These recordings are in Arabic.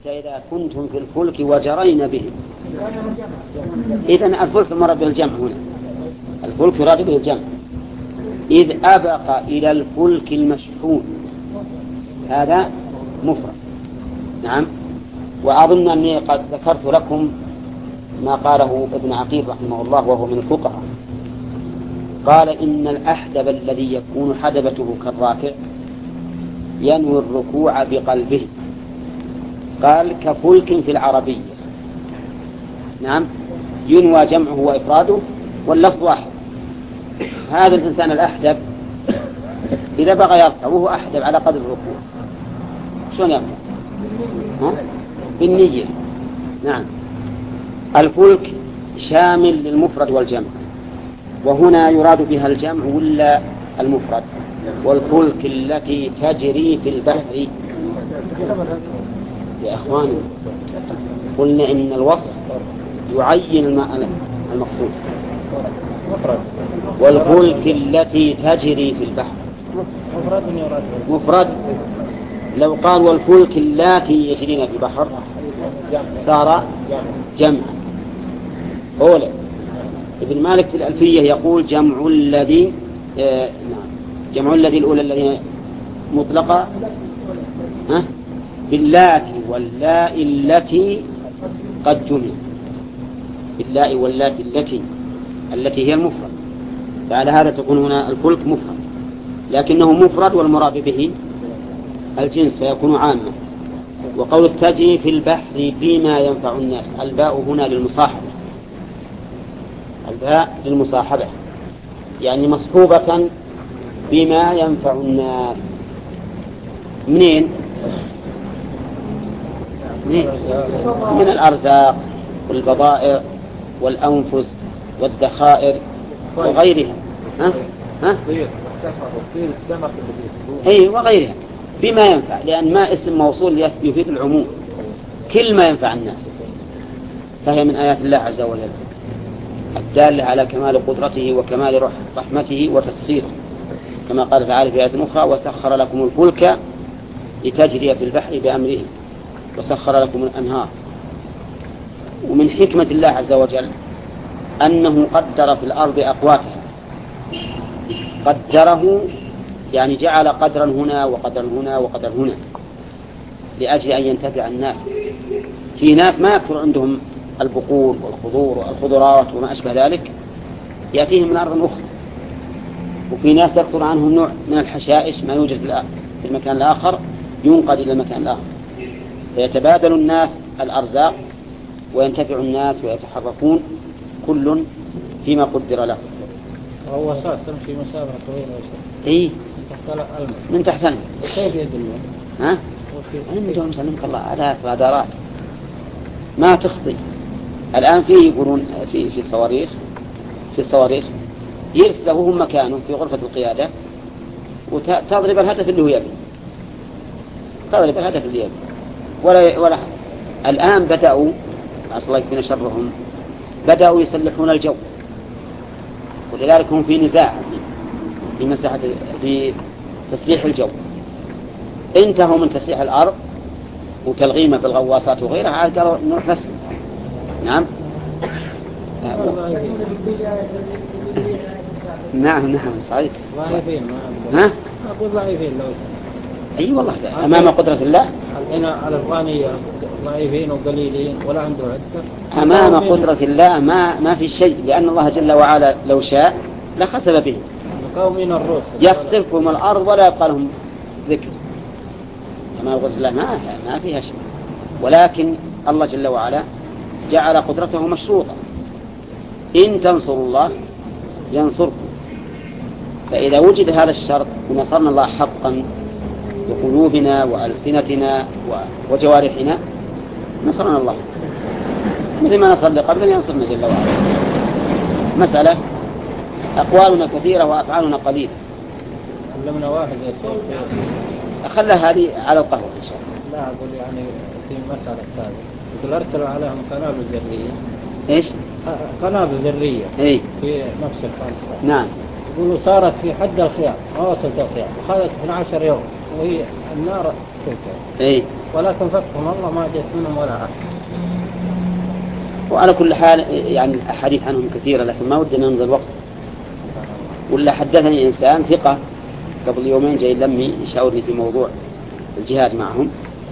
حتى إذا كنتم في الفلك وجرين بهم. إذن الفلك مراد به الجمع هنا، الفلك يراد به الجمع. إذ أبق إلى الفلك المشحون، هذا مفرد. نعم. وأظن أني قد ذكرت لكم ما قاله ابن عقيل رحمه الله وهو من الفقهاء، قال إن الأحدب الذي يكون حدبته كالراكع ينوي الركوع بقلبه، قال كفلك في العربية. نعم، ينوى جمعه وإفراده واللفظ واحد. هذا الإنسان الأحدب إذا بغى يركع وهو أحدب على قدر الركوع شلون يركع؟ بالنية. نعم. الفلك شامل للمفرد والجمع، وهنا يراد بها الجمع ولا المفرد؟ والفلك التي تجري في البحر. يا أخواني قلنا إن الوصف يعين المقصود. والفلك التي تجري في البحر مفرد. لو قال والفلك التي يجرين في البحر صار جمع. أولا ابن مالك في الألفية يقول جمع الذي جمع الذي الأولى الذين مطلقة باللاتي واللاء التي قد جمع، باللاء واللاتي التي هي المفرد. فعلى هذا تكون هنا الفلك مفرد، لكنه مفرد والمراد به الجنس فيكون عاما. وقول تجري في البحر بما ينفع الناس، الباء هنا للمصاحبة، الباء للمصاحبة يعني مصحوبة بما ينفع الناس. منين؟ من الأرزاق والبضائع والأنفس والذخائر وغيرها. أي وغيرها بما ينفع، لأن ما اسم موصول يفيد العموم، كل ما ينفع الناس. فهي من آيات الله عز وجل الدالة على كمال قدرته وكمال رحمته وتسخيره، كما قال تعالى في آية أخرى وسخر لكم الفلك لتجري في البحر بأمره وسخر لكم الأنهار. ومن حكمة الله عز وجل أنه قدر في الأرض أقواتها، قدره يعني جعل قدرا هنا وقدرا هنا وقدرا هنا لأجل أن ينتفع الناس. في ناس ما يكثر عندهم البقول والخضور والخضروات وما أشبه ذلك، يأتيهم من أرض أخرى. وفي ناس يكثر عنهم نوع من الحشائش ما يوجد في المكان الآخر ينقل إلى المكان الآخر، فيتبادل الناس الأرزاق وينتفع الناس ويتحركون كل فيما قدر له. وهو صار تمشي مسافة طويلة إيه من تحت الماء. كيف يدلون؟ أنا بدهم سلمك الله على فادارات ما تخطي. الآن فيه يقولون في الصواريخ يرسلهم مكانه في غرفة القيادة وتضرب الهدف اللي هو يبي، تضرب الهدف اللي يبي ولا الآن بدأوا أصلا يكون شرهم بدأوا يسلحون الجو، ولذلك هم في نزاع في مساحة في تسليح الجو. انتهوا من تسليح الأرض وتلغيمه بالغواصات وغيرها، عاد قالوا نروح نسل. نعم نعم صحيح. ها أقول ضعيفين لو أي والله أمام قدرة الله. هنا على الغانية ضعيفين وقليلين ولا عنده عدة. أمام قدرة الله ما في شيء، لأن الله جل وعلا لو شاء لخسف به. قومين الروس يخسفهم الأرض ولا يبقى لهم ذكر. أمام قدرة الله ما فيها شيء، ولكن الله جل وعلا جعل قدرته مشروطة. إن تنصروا الله ينصركم. فإذا وجد هذا الشرط ونصرنا الله حقا بقلوبنا وألسنتنا وجوارحنا نصرنا الله، مثل ما نصر قبل ينصرنا جل وعلا. مسألة أقوالنا كثيرة وأفعالنا قليلة. علمنا واحد يا شيخ أخلها هذه على القهوة إن شاء الله. لا أقول يعني في مسألة ثانية، يقول أرسلوا عليهم قنابل ذرية. إيش؟ قنابل ذرية. إيه؟ في نفس الفلسفة. نعم. يقولوا صارت في حد الخيار، ما وصلت الخيار، أخذت 12 يوم، وهي النار إيه؟ ولكن فتحهم الله ما جاءت منهم ولا أحد. وعلى كل حال يعني الأحاديث عنهم كثيرة، لكن ما ودنا نمضي الوقت. ولا حدثني إنسان ثقة قبل يومين جاي لمي يشاورني في موضوع الجهاد معهم،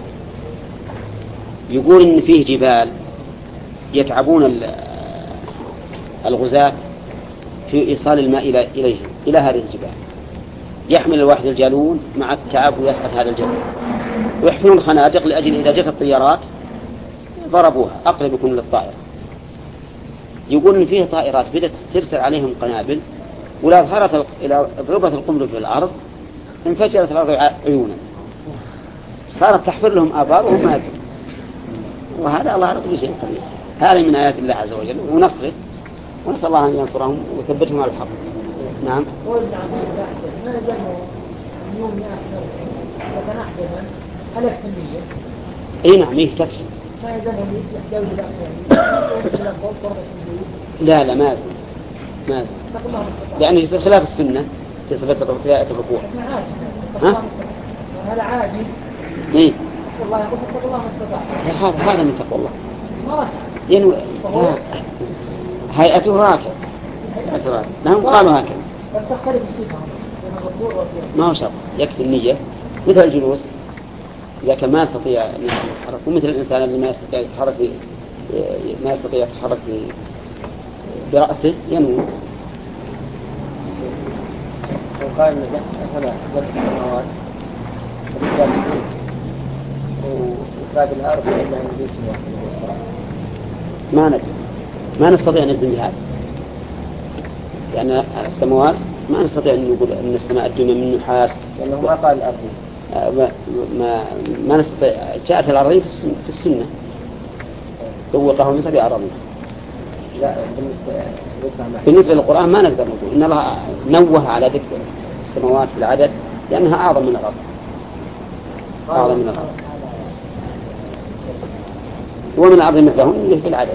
يقول إن فيه جبال يتعبون الغزاة في إيصال الماء إلى هذه الجبال، يحمل الواحد الجالون مع التعب ويسقط هذا الجبل، ويحفرون خنادق لأجل إذا جت الطيارات ضربوها أقرب يكون للطائرة. يقول إن فيه طائرات بدأت ترسل عليهم قنابل، ولا ظهرت إلى ضربت القنبلة في الأرض انفجرت الأرض عيونا، صارت تحفر لهم آبار وهم ماتوا. وهذا الله رب شيء قدير. هذا من آيات الله عز وجل ونصره، ونسأل الله أن ينصرهم ويثبتهم على الحق. نعم. اي نعم يكتفي. لا ما يزن لأنه يصير خلاف السنة في صفة الركوع. هذا عادي. ايه الله يقول اتقوا الله ما استطعتم. هذا من تقوى الله. ينوي هيئته راكب. لهم قالوا هكذا. تختلف الصفة ما هو شرط، يكفي النية مثل الجلوس إذا كان ما يستطيع أن يتحرك، ومثل الإنسان اللي ما يستطيع يتحرك برأسه ينوي. وقال هنا ذات السماوات وإفراد الأرض إلا أن يجلس ما نستطيع أن نجزم بهذا، لأن السماوات ما نستطيع أن نقول أن السماء الدنيا من نحاس، لأنه ما قال الأرض. ما نستطيع. جاءت الأرض في السنة توقه من 7 أراضين. لا بالنسبة للقرآن ما نقدر نقول إن الله نوه على ذكر السماوات بالعدد لأنها أعظم من الأرض. أعظم من الأرض. ومن الأرض مثلهم في العدد.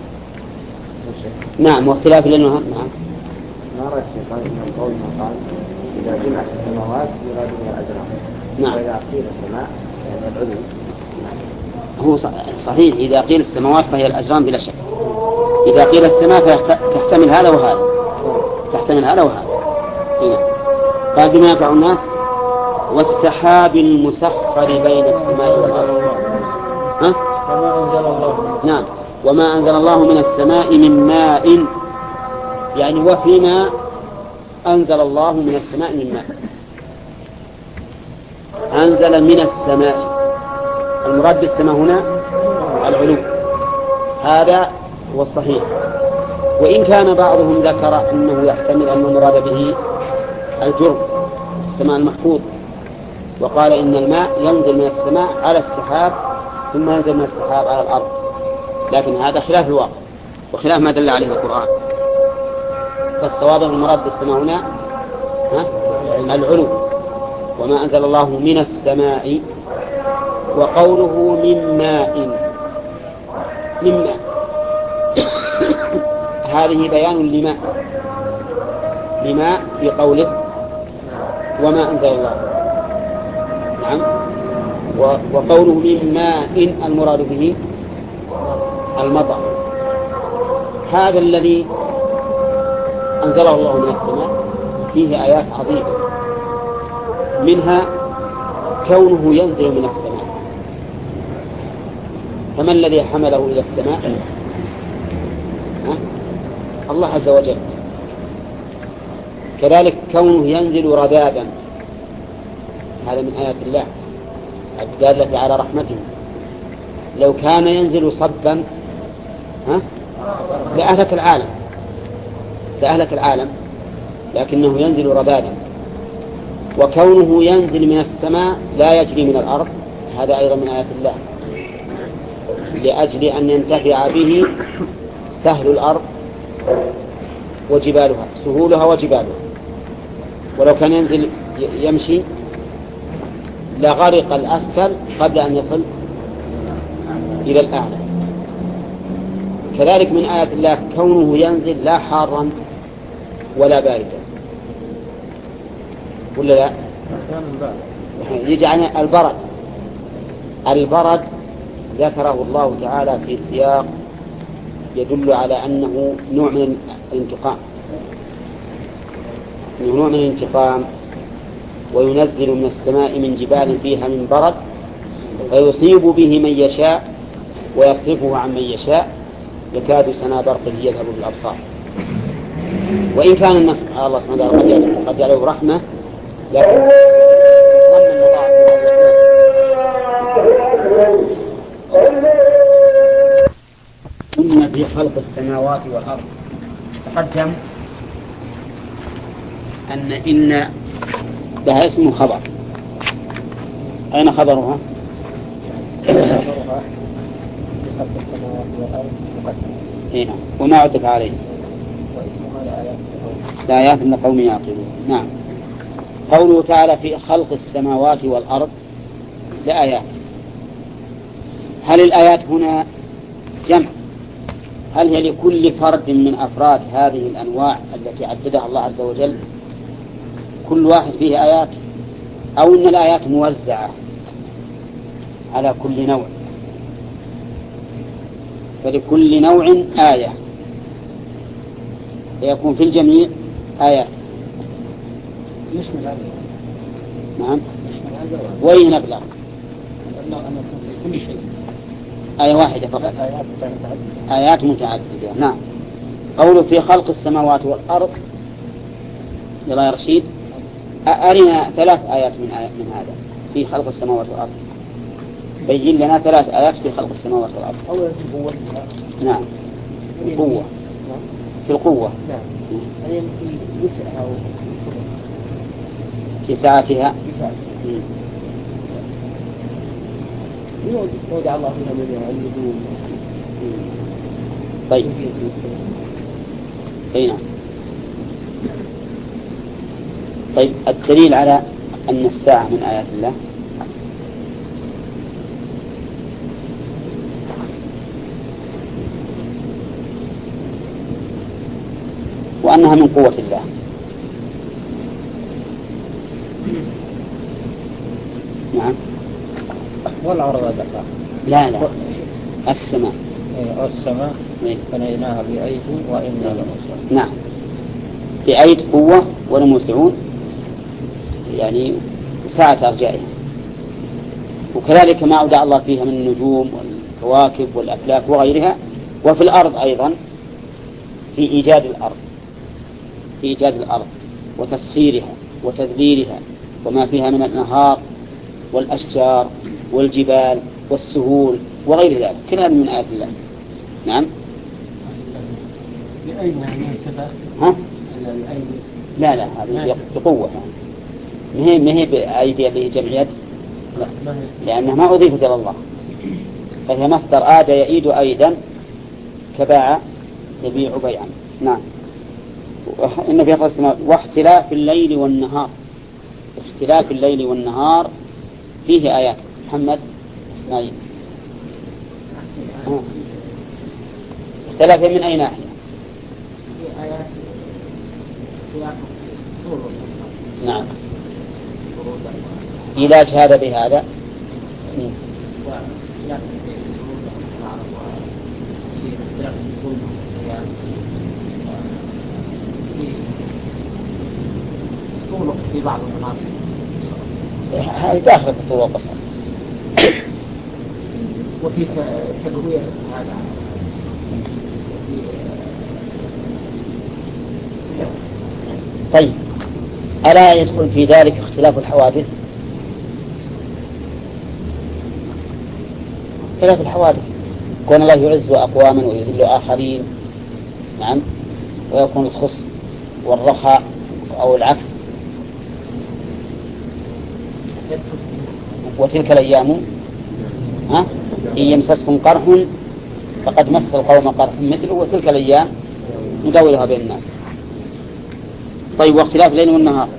نعم. واختلاف لأنه نعم. ما رأيت قال من قول ما قال إذا جمعت السماوات يراد بها الأجرام. نعم. وإذا قيل السماء يعني العلو. هو صحيح إذا قيل السماوات فهي الأجرام بلا شك. إذا قيل السماء فتحتمل هذا وهذا. تحتمل هذا وهذا. هنا قال بما ينفع الناس والسحاب المسخر بين السماء والأرض. ها؟ وما أنزل الله. نعم. وما أنزل الله من السماء من ماء، يعني وفيما أنزل الله من السماء من ماء. أنزل من السماء، المراد بالسماء هنا العلو، هذا هو الصحيح. وإن كان بعضهم ذكر أنه يحتمل أن المراد به الجرم، السماء المحفوظ، وقال إن الماء ينزل من السماء على السحاب ثم ينزل من السحاب على الأرض، لكن هذا خلاف الواقع وخلاف ما دل عليه القرآن. فالصواب المراد بالسماء هنا العلو. وما أنزل الله من السماء، وقوله من ماء هذه بيان لماء في قوله وما أنزل الله. نعم. وقوله من ماء المراد به المطر، هذا الذي أنزله الله من السماء فيه آيات عظيمة، منها كونه ينزل من السماء، فما الذي حمله إلى السماء؟ الله عز وجل. كذلك كونه ينزل رذاذا، هذا من آيات الله الدالة على رحمته. لو كان ينزل صبا لأهلك العالم، لكنه ينزل رذاذا. وكونه ينزل من السماء لا يجري من الأرض، هذا أيضا من آيات الله، لأجل أن ينتفع به سهل الأرض وجبالها، سهولها وجبالها. ولو كان ينزل يمشي لغرق الأسفل قبل أن يصل إلى الأعلى. كذلك من آيات الله كونه ينزل لا حارا ولا باردا، ولا لا؟ يجعل البرد البرد ذكره الله تعالى في سياق يدل على أنه نوع من الانتقام، نوع من الانتقام، وينزل من السماء من جبال فيها من برد فيصيب به من يشاء ويصرفه عن من يشاء يكاد سنا برقه يذهب بالأبصار. وإن كان النص على الله سبحانه وتعالى قد جعله رحمة، لكن إن في خلق السماوات والأرض تقدم إن لها اسم خبر. أين خبرها؟ خبرها في خلق السماوات والأرض مقدم. وما عطف عليه واسمها لآيات لقوم يعقلون. نعم. قوله تعالى في خلق السماوات والأرض لآيات. هل الآيات هنا جمع؟ هل هي لكل فرد من أفراد هذه الأنواع التي عددها الله عز وجل كل واحد فيه آيات، أو أن الآيات موزعة على كل نوع، فلكل نوع آية فيكون في الجميع آيات؟ نعم. وين نبلغ؟ كل شيء آية واحدة فقط. آيات متعددة. نعم. قوله في خلق السماوات والأرض. يلا يا رشيد أرنا 3 آيات من هذا في خلق السماوات والأرض. بين لنا 3 آيات في خلق السماوات والأرض. أولا في القوة. نعم. القوة. في القوة. نعم. هذه في وسعها في ساعتها. يودع الله فيها من النجوم. طيب. نعم. طيب الدليل على أن الساعة من آيات الله وأنها من قوة الله. نعم. والأرض دقا. لا السماء. السماء بنيناها بأيد وإنا لموسعون. نعم. بأيد قوة ولموسعون، يعني ساعة أرجائها. وكذلك ما أودع الله فيها من النجوم والكواكب والأفلاك وغيرها. وفي الأرض أيضا في إيجاد الأرض وتسخيرها وتذليلها وما فيها من الأنهار والأشجار والجبال والسهول وغير ذلك، كلها من آيات الله. نعم. بأيد مناسبة. ها؟ لا هذه بقوة، ما هي بأيدي اللي جمع يد، لأنها ما أضيفت إلى الله، فهي مصدر آد يأيد أيدا كباع يبيع بيعا. نعم. إن في قسم واختلاف الليل والنهار. اختلاف الليل والنهار فيه آيات. محمد إسماعيل اختلاف من أي ناحية؟ نعم. علاج هذا بهذا. في بعض المناطق هذه داخل في الطول والقصر. وفي تقوية هذا. طيب ألا يدخل في ذلك اختلاف الحوادث؟ اختلاف الحوادث كون الله يعز أقواما ويذل آخرين. نعم. ويكون الخصم والرخاء أو العكس. وتلك الأيام إن يمسسكم قرح فقد مس القوم قرح مثله وتلك الأيام نداولها بين الناس. طيب واختلاف الليل والنهار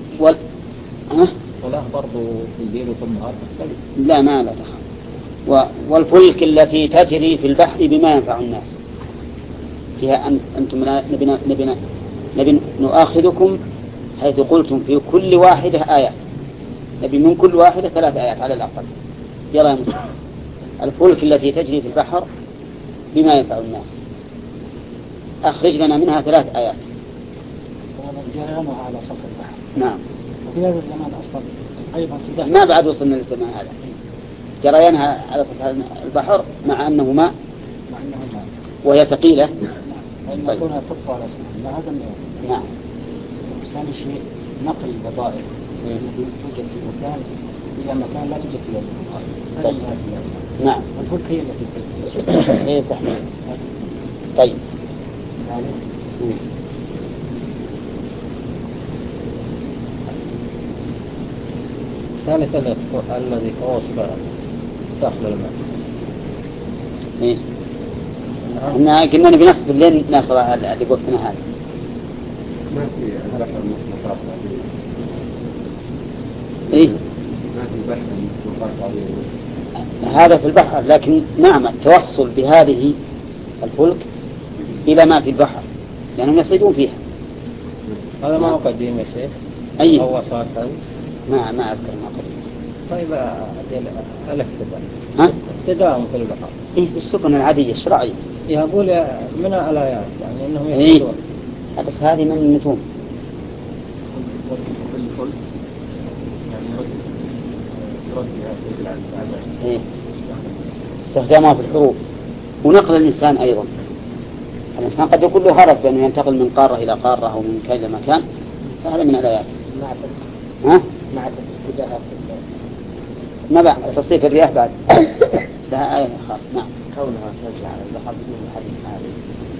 الصلاة برضو في الليل والنهار لا ما لا دخل. والفلك التي تجري في البحر بما ينفع الناس فيها أنتم نبي نؤاخذكم حيث قلتم في كل واحدة آيات، نبي من كل واحدة 3 آيات على الأقل. يلا يا مسلم. الفلك التي تجري في البحر بما ينفع الناس، أخرج لنا منها 3 آيات. جريانها على سطح البحر. نعم. وفي هذا الزمان أصلا أيضا في ذلك ما بعد وصلنا للزمان هذا. جريانها على سطح البحر مع أنه ماء وهي ثقيلة. نعم. فإن كونها تطفى على سطح الماء هذا من نعم. ثاني شيء نقل البضائع التي توجد في مكان إلى مكان لا توجد فيه البضائع. نعم. والفلك هي التي هي تحمل. طيب. ثالثا الذي أوصف داخل الماء. إيه. إحنا قلنا نبي نصب الليل نصب اللي وقتنا هذا. ما في هلك المخلوقات هذه. إيه. ما في بحث المخلوقات هذه. هذا في البحر، لكن نعم التوصل بهذه الفلك إلى ما في البحر لأنهم يصيدون فيها. هذا ما هو قديم يا شيخ. أي. هو صاحب. ما أذكر ما قديم. طيب الاقتداء. ها؟ اقتداء في البحر. إيه بالسفن العادية الشرعية. يقول من الآيات يعني إنهم إيه. يقولون. بس هذه من النجوم. إيه. استخدامها في الحروب ونقل الإنسان أيضا. الإنسان قد يكون له غرض بأنه ينتقل من قارة إلى قارة أو من مكان إلى مكان، فهذا من الآيات. ها؟ مع اتجاهات ما بعد تصريف الرياح بعد لها آية خاصة. نعم. كونها ترجع على البحر بدون حديث هذه.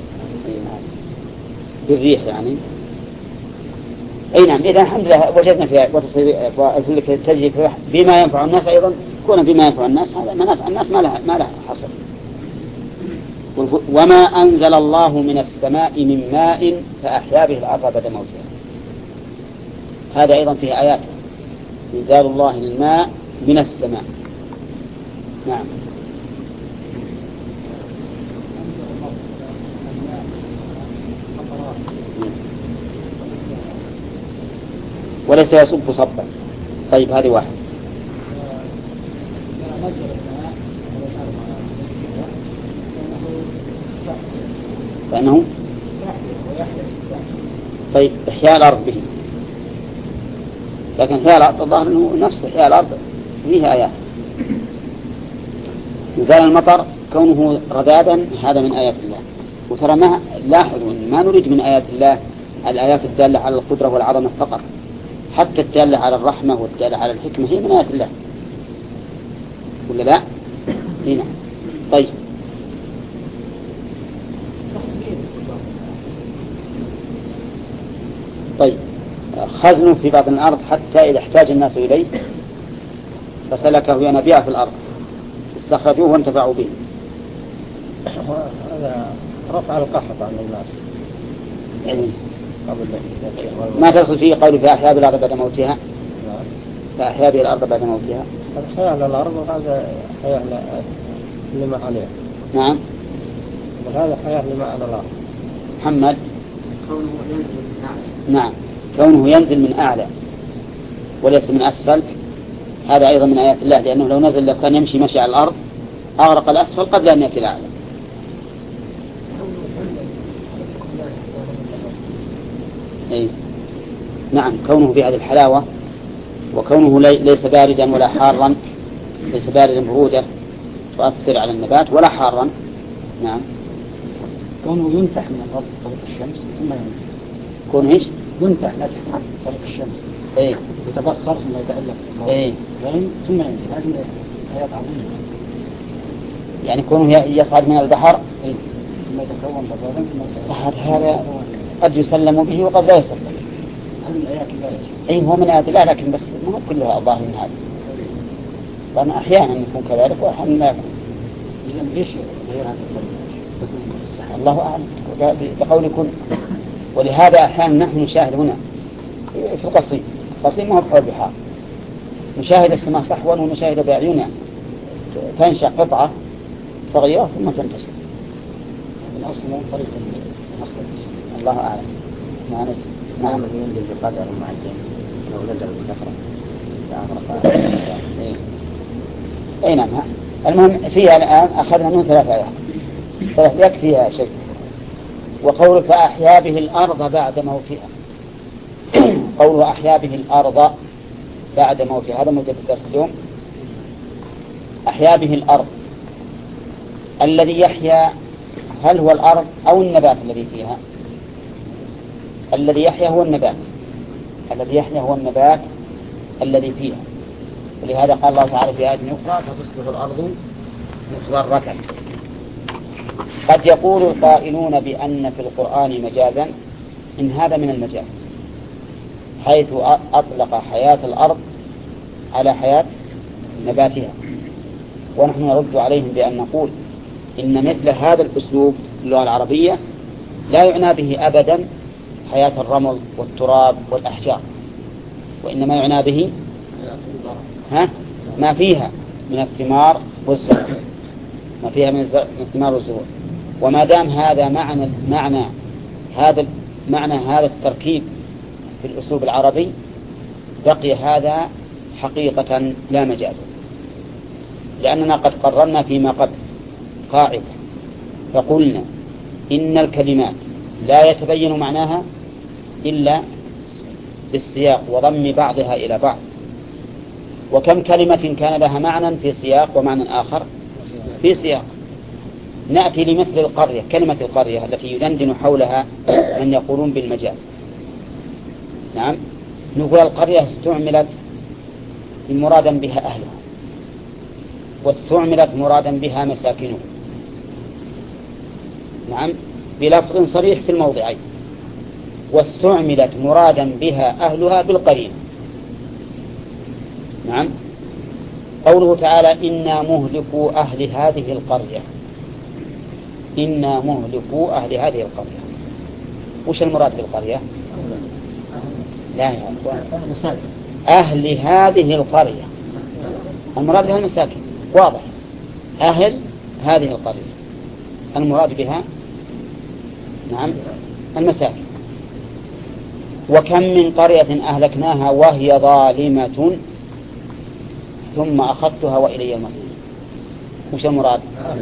بالريح يعني. أي نعم. إذا الحمد لله وجدنا فيها وتصريف الفلك تجري في البحر بما ينفع الناس أيضا. كون بما ينفع الناس هذا منافع الناس ما لها حصر. وما أنزل الله من السماء من ماء فأحيا به الأرض بعد موتها. هذا أيضا فيه آيات إنزال الله الماء من السماء. نعم. وليس يصب صبا. طيب هذه واحد. فإنه طيب إحياء الأرض به، لكن إحياء الأرض الظاهر أنه نفس إحياء الأرض فيها آيات. إنزال المطر كونه رذاذا هذا من آيات الله. وترى ما لاحظوا أن ما نريد من آيات الله الآيات الدالة على القدرة والعظمة فقط، حتى الدالة على الرحمة والدالة على الحكمة هي من آيات الله ولا لا؟ هنا. طيب خزن في باطن الأرض حتى إذا احتاج الناس إليه فسلكه ينابيع في الأرض استخرجوه وانتفعوا به. هذا رفع القحط عن الناس يعني ما تدخل فيه قول فأحيا بالأرض بعد موتها. فأحيا به الأرض بعد موتها. هذا حياة للأرض وهذا حياة لما عليها. نعم. وهذا حياة لما على الأرض. محمد. كونه ينزل من أعلى. نعم كونه ينزل من أعلى وليس من أسفل هذا أيضا من آيات الله، لأنه لو نزل لو كان يمشي مشي على الأرض أغرق الأسفل قبل أن يأتي الأعلى. أي. نعم كونه بهذه الحلاوة وكونه ليس باردا ولا حارا، ليس باردا برودة تؤثر على النبات ولا حارا. نعم. كونه ينتح من الأرض طريق الشمس ثم ينزل. كونه إيش؟ ينتح نتح طريق الشمس. إيه. يتبخر ثم يتألف. إيه. ثم ينزل. هذه آيات عظيمة. يعني كونه يصعد من البحر. إيه. ثم يتكون بضادا ثم هذا قد يسلم به وقد لا يسلم. هذه من آيات الله. أي هو من آيات الله لكن بس ما كلها ظاهر من هذا. لأن أحيانا يكون كذلك وأحيانا لا يكون. إذن إيش غير هذا الصحة؟ الله أعلم بقول كن. ولهذا أحيانا نحن نشاهد هنا في القصيم. القصيم ما هو بحول بحار. نشاهد السماء صحوا ونشاهد بأعيننا تنشأ قطعة صغيرة ثم تنتشر. الأصل من طريق المخرج. الله أعلم. ما نسي. نعم ينزل بقدر معين لو نزل بكثرة أي نعم. المهم فيها الآن أخذنا منه 3 آيات، 3 يكفيها شيء. وقول فأحيا به الأرض بعد موتها، قول أحيا به الأرض بعد موتها هذا موجود في درس اليوم. أحيا به الأرض، الذي يحيا هل هو الأرض أو النبات الذي فيها؟ الذي يحيا هو النبات، الذي يحيا هو النبات الذي فيها. ولهذا قال الله تعالى في آية أخرى فتصبح الأرض مخضرة. قد يقول القائلون بأن في القرآن مجازا، إن هذا من المجاز، حيث أطلق حياة الأرض على حياة نباتها. ونحن نرد عليهم بأن نقول إن مثل هذا الأسلوب في اللغة العربية لا يعنى به أبدا حياة الرمل والتراب والأحجار، وإنما يعنى به ما فيها من الثمار والزروع، ما فيها من الثمار والزروع. وما دام هذا معنى هذا التركيب في الأسلوب العربي بقي هذا حقيقة لا مجازا، لأننا قد قررنا فيما قبل قاعدة فقلنا إن الكلمات لا يتبين معناها إلا بالسياق وضم بعضها إلى بعض. وكم كلمة كان لها معنى في سياق ومعنى آخر في سياق. نأتي لمثل القرية، كلمة القرية التي يدندن حولها من يقولون بالمجاز. نعم، نقول القرية استعملت مرادا بها أهلها، واستعملت مرادا بها مساكنه، نعم، بلفظ صريح في الموضعين، واستعملت مرادا بها أهلها بالقرينة. نعم، قوله تعالى إنا مهلكوا أهل هذه القرية، إنا مهلكوا أهل هذه القرية، وش المراد بالقرية؟ لا يا أهل هذه القرية، المراد بها المساكن، واضح، أهل هذه القرية المراد بها نعم المساكن. وكم من قرية أهلكناها وهي ظالمة ثم أخذتها وإلي المصير. وش المراد؟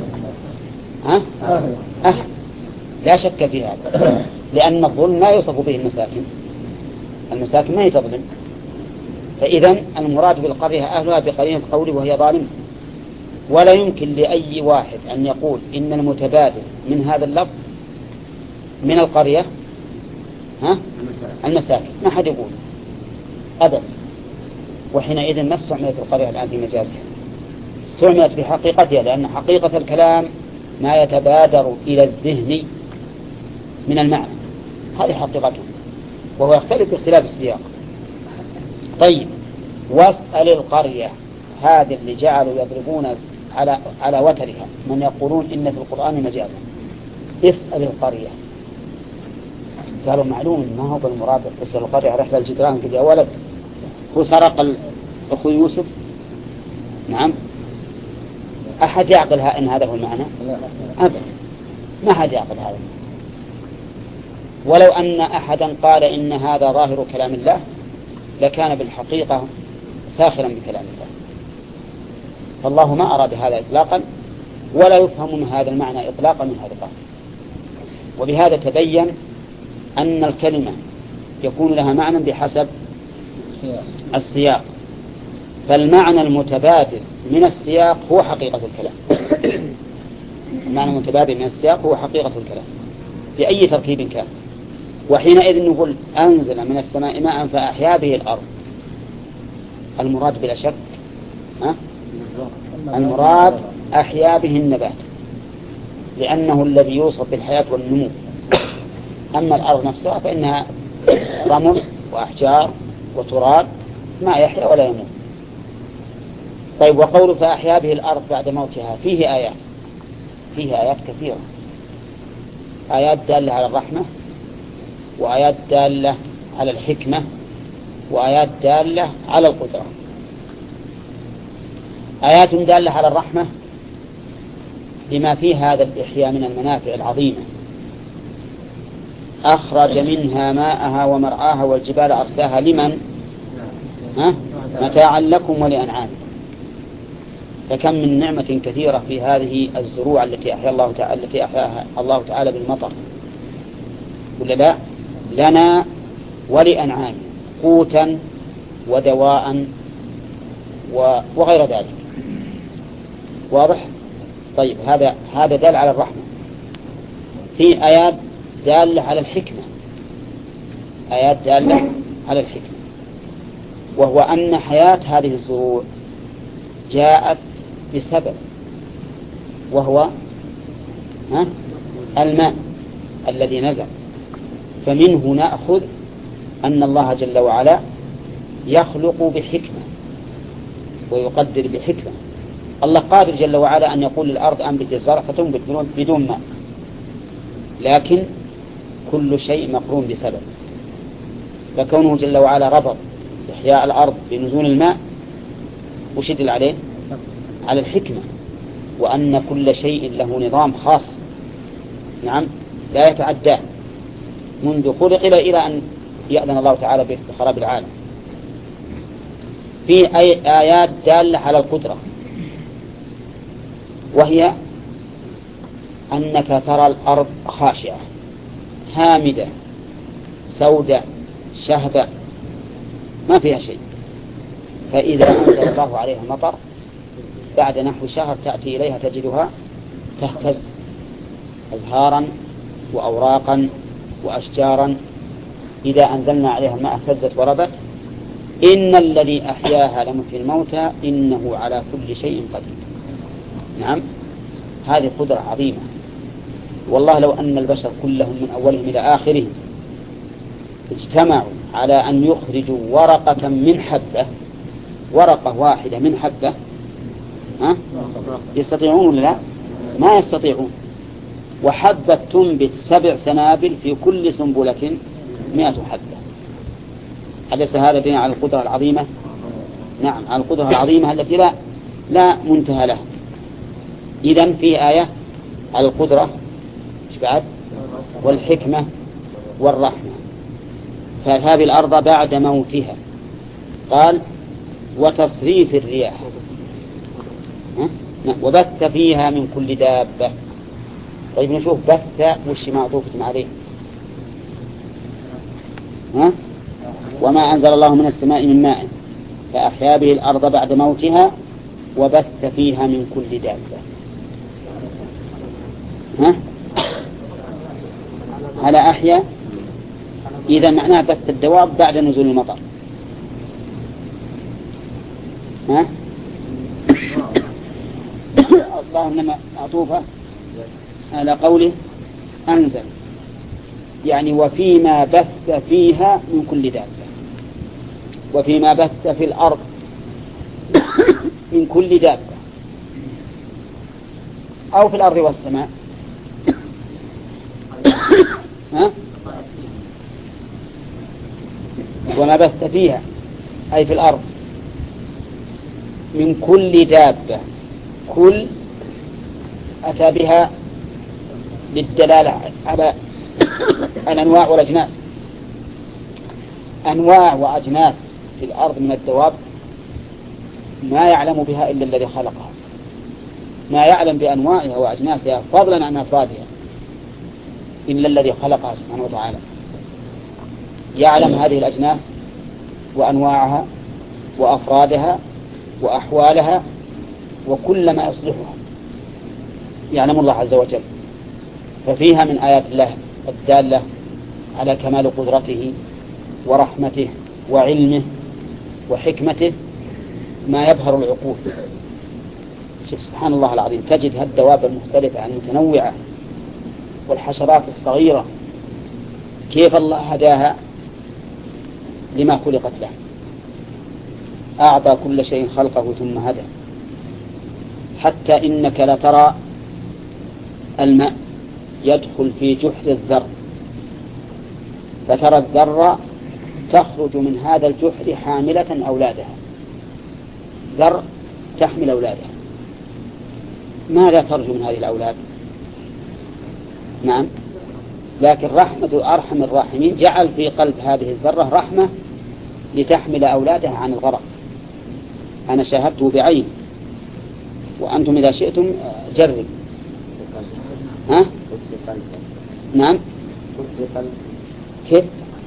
أهل، لا شك في هذا، لأن الظلم لا يوصف به المساكن، المساكن ما يتظلم. فإذن المراد بالقرية أهلها بقرينة قوله وهي ظالمة. ولا يمكن لأي واحد أن يقول إن المتبادل من هذا اللفظ من القرية المساكن، ما حد يقول أبدا. وحينئذ ما استعملت القرية الآن في مجازها، استعملت في حقيقتها، لأن حقيقة الكلام ما يتبادر إلى الذهن من المعنى، هذه حقيقته، وهو يختلف باختلاف السياق. طيب، واسأل القرية، هذه اللي جعلوا يضربون على وترها من يقولون إن في القرآن مجازا. اسأل القرية، قالوا معلوم ما هو بالمراد اسأل القرية رحلة الجدران كذا ولد هو سرق أخو يوسف. نعم، أحد يعقل إن هذا هو المعنى؟ أبدا، ما أحد يعقل هذا. ولو أن أحدا قال إن هذا ظاهر كلام الله لكان بالحقيقة ساخرا بكلام الله، فالله ما أراد هذا إطلاقا، ولا يفهم من هذا المعنى إطلاقا من هذا القول. وبهذا تبين أن الكلمة يكون لها معنى بحسب السياق، فالمعنى المتبادل من السياق هو حقيقة الكلام. المعنى المتبادل من السياق هو حقيقة الكلام بأي تركيب كان. وحينئذ نقول أنزل من السماء ماء فأحيا به الأرض، المراد بلا شك المراد أحيا به النبات، لأنه الذي يوصف بالحياة والنمو. أما الأرض نفسها فإنها رمل وأحجار وتراب ما يحيا ولا يموت. طيب، وقول فأحيا به الأرض بعد موتها فيه آيات كثيرة، آيات دالة على الرحمة، وآيات دالة على الحكمة، وآيات دالة على القدرة. آيات دالة على الرحمة لما فيه هذا الإحياء من المنافع العظيمة، أخرج منها ماءها ومرعاها والجبال أرساها لمن متاعا لكم ولأنعامكم. فكم من نعمة كثيرة في هذه الزروع التي أحياها الله تعالى بالمطر، ولا لا؟ لنا ولأنعام قوتا ودواء وغير ذلك. واضح؟ طيب هذا دال على الرحمة. في آيات دالة على الحكمة، آيات دالة على الحكمة، وهو أن حياة هذه الزروع جاءت بسبب، وهو الماء الذي نزل. فمنه نأخذ أن الله جل وعلا يخلق بحكمة ويقدر بحكمة. الله قادر جل وعلا أن يقول للأرض أنبت الزرع فتنبت بدون ماء، لكن كل شيء مقرون بسبب. فكونه جل وعلا ربط إحياء الأرض بنزول الماء وشدل عليه على الحكمة، وأن كل شيء له نظام خاص، نعم، لا يتعدى منذ خلق إلى أن يأذن الله تعالى بخراب العالم. في آيات دالة على القدرة، وهي أنك ترى الأرض خاشعة هامدة سوداء شهبة ما فيها شيء، فإذا أنزل الله عليها المطر بعد نحو شهر تأتي إليها تجدها تهتز أزهارا وأوراقا وأشجارا. إذا أنزلنا عليها الماء اهتزت وربت. إن الذي أحياها لمحيي الموتى إنه على كل شيء قدير. نعم، هذه قدرة عظيمة. والله لو أن البشر كلهم من أولهم إلى آخرهم اجتمعوا على أن يخرجوا ورقة من حبة، ورقة واحدة من حبة، يستطيعون ولا لا؟ ما يستطيعون. وحبة تنبت 7 سنابل في كل سنبلة 100 حبة. أليس هذا دين على القدرة العظيمة؟ نعم، على القدرة العظيمة التي لا منتهى لها. إذن في آية على القدرة بعد والحكمة والرحمة. فهذه الأرض بعد موتها قال وتصريف الرياح وبث فيها من كل دابة. طيب نشوف بث وش معطوفة عليه. وما أنزل الله من السماء من ماء فأحيا به الأرض بعد موتها وبث فيها من كل دابة. على أحيا، إذا معناه بث الدواب بعد نزول المطر. اللهم معطوفة على قوله أنزل، يعني وفيما بث فيها من كل دابة، وفيما بث في الأرض من كل دابة، أو في الأرض والسماء. وما بث فيها أي في الأرض من كل دابة. كل أتى بها للدلالة على الأنواع والأجناس. أنواع وأجناس في الأرض من الدواب ما يعلم بها إلا الذي خلقها، ما يعلم بأنواعها وأجناسها فضلا عن أفرادها إلا الذي خلقها سبحانه وتعالى. يعلم هذه الأجناس وأنواعها وأفرادها وأحوالها وكل ما يصلحها يعلم الله عز وجل. ففيها من آيات الله الدالة على كمال قدرته ورحمته وعلمه وحكمته ما يبهر العقول. سبحان الله العظيم، تجد الدواب المختلفة المتنوعة والحشرات الصغيرة كيف الله هداها لما خلقت له. أعطى كل شيء خلقه ثم هدى. حتى إنك لترى الماء يدخل في جحر الذر، فترى الذرة تخرج من هذا الجحر حاملة أولادها. ذر تحمل أولادها. ماذا ترجو من هذه الأولاد؟ نعم، لكن رحمة أرحم الراحمين جعل في قلب هذه الذرة رحمة لتحمل أولادها عن الغرق. أنا شاهدته بعين وأنتم إذا شئتم جرب. ها؟ نعم. كيف؟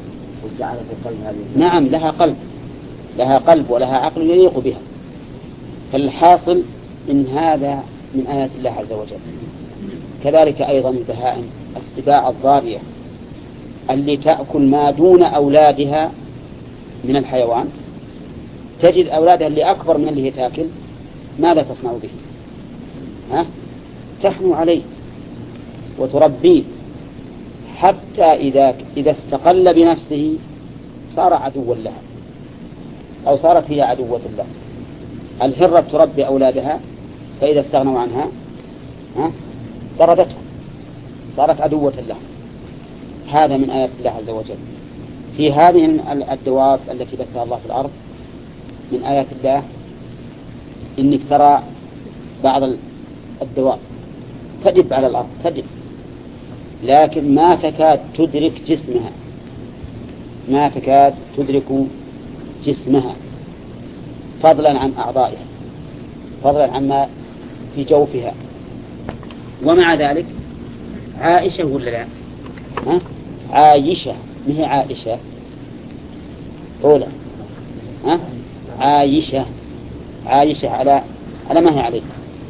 نعم لها قلب، لها قلب ولها عقل يليق بها. فالحاصل إن هذا من آيات الله عز وجل. كذلك أيضا البهائم، السباع الضارية اللي تأكل ما دون أولادها من الحيوان، تجد أولادها اللي أكبر من اللي هي تأكل، ماذا تصنع به؟ ها؟ تحنو عليه وتربيه حتى إذا استقل بنفسه صار عدوا لها أو صارت هي عدوة له. الهرة تربي أولادها فإذا استغنوا عنها طردتهم، صارت عدوة له. هذا من آيات الله عز وجل. في هذه الدواب التي بثها الله في الأرض من آيات الله إنك ترى بعض الدواب تدب على الأرض، تدب، لكن ما تكاد تدرك جسمها، ما تكاد تدرك جسمها، فضلا عن أعضائها، فضلا عما في جوفها. ومع ذلك عائشة ولا لا؟ عايشة، ما هي عائشة أولى، عايشة، عايشة على ما هي عليه،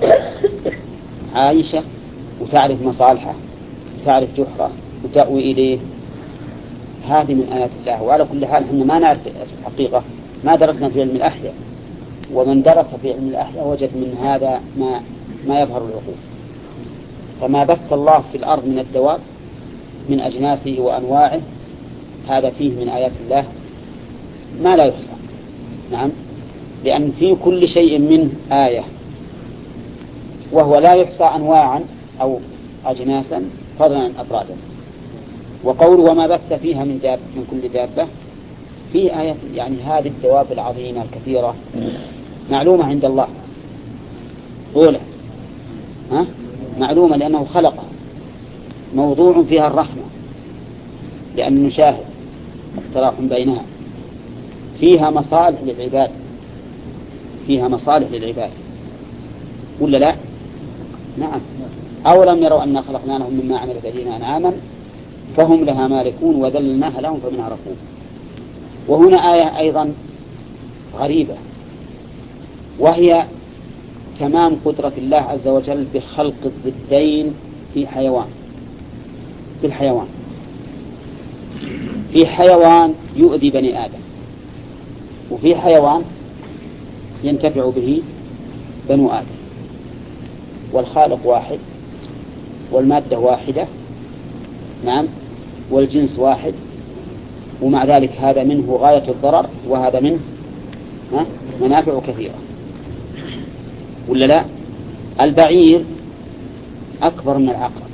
عايشة وتعرف مصالحه وتعرف جحره وتأوي إليه. هذه من آيات الله. وعلى كل حال احنا ما نعرف في الحقيقة، ما درسنا في علم الأحياء، ومن درس في علم الأحياء وجد من هذا ما يظهر العقول. فما بث الله في الأرض من الدواب من أجناسه وأنواعه هذا فيه من آيات الله ما لا يحصى. نعم، لأن في كل شيء منه آية، وهو لا يحصى أنواعا أو أجناسا فضلا عن أفرادا. وقول وما بث فيها من كل دابة فيه آية، يعني هذه الدواب العظيمة الكثيرة معلومة عند الله أولى، معلومة لأنه خلقها، موضوع فيها الرحمة لأن نشاهد التراحم بينها، فيها مصالح للعباد، فيها مصالح للعباد ولا لا؟ نعم. أولم يروا أن خلقنا لهم مما عملت أيدينا أنعاما فهم لها مالكون وذللناها لهم فمنها ركوب. وهنا آية أيضا غريبة، وهي تمام قدرة الله عز وجل بخلق الضدين في حيوان، في الحيوان، في حيوان يؤذي بني آدم، وفي حيوان ينتفع به بنو آدم، والخالق واحد والمادة واحدة، نعم، والجنس واحد، ومع ذلك هذا منه غاية الضرر وهذا منه منافع كثيرة ولا لا؟ البعير أكبر من العقرب،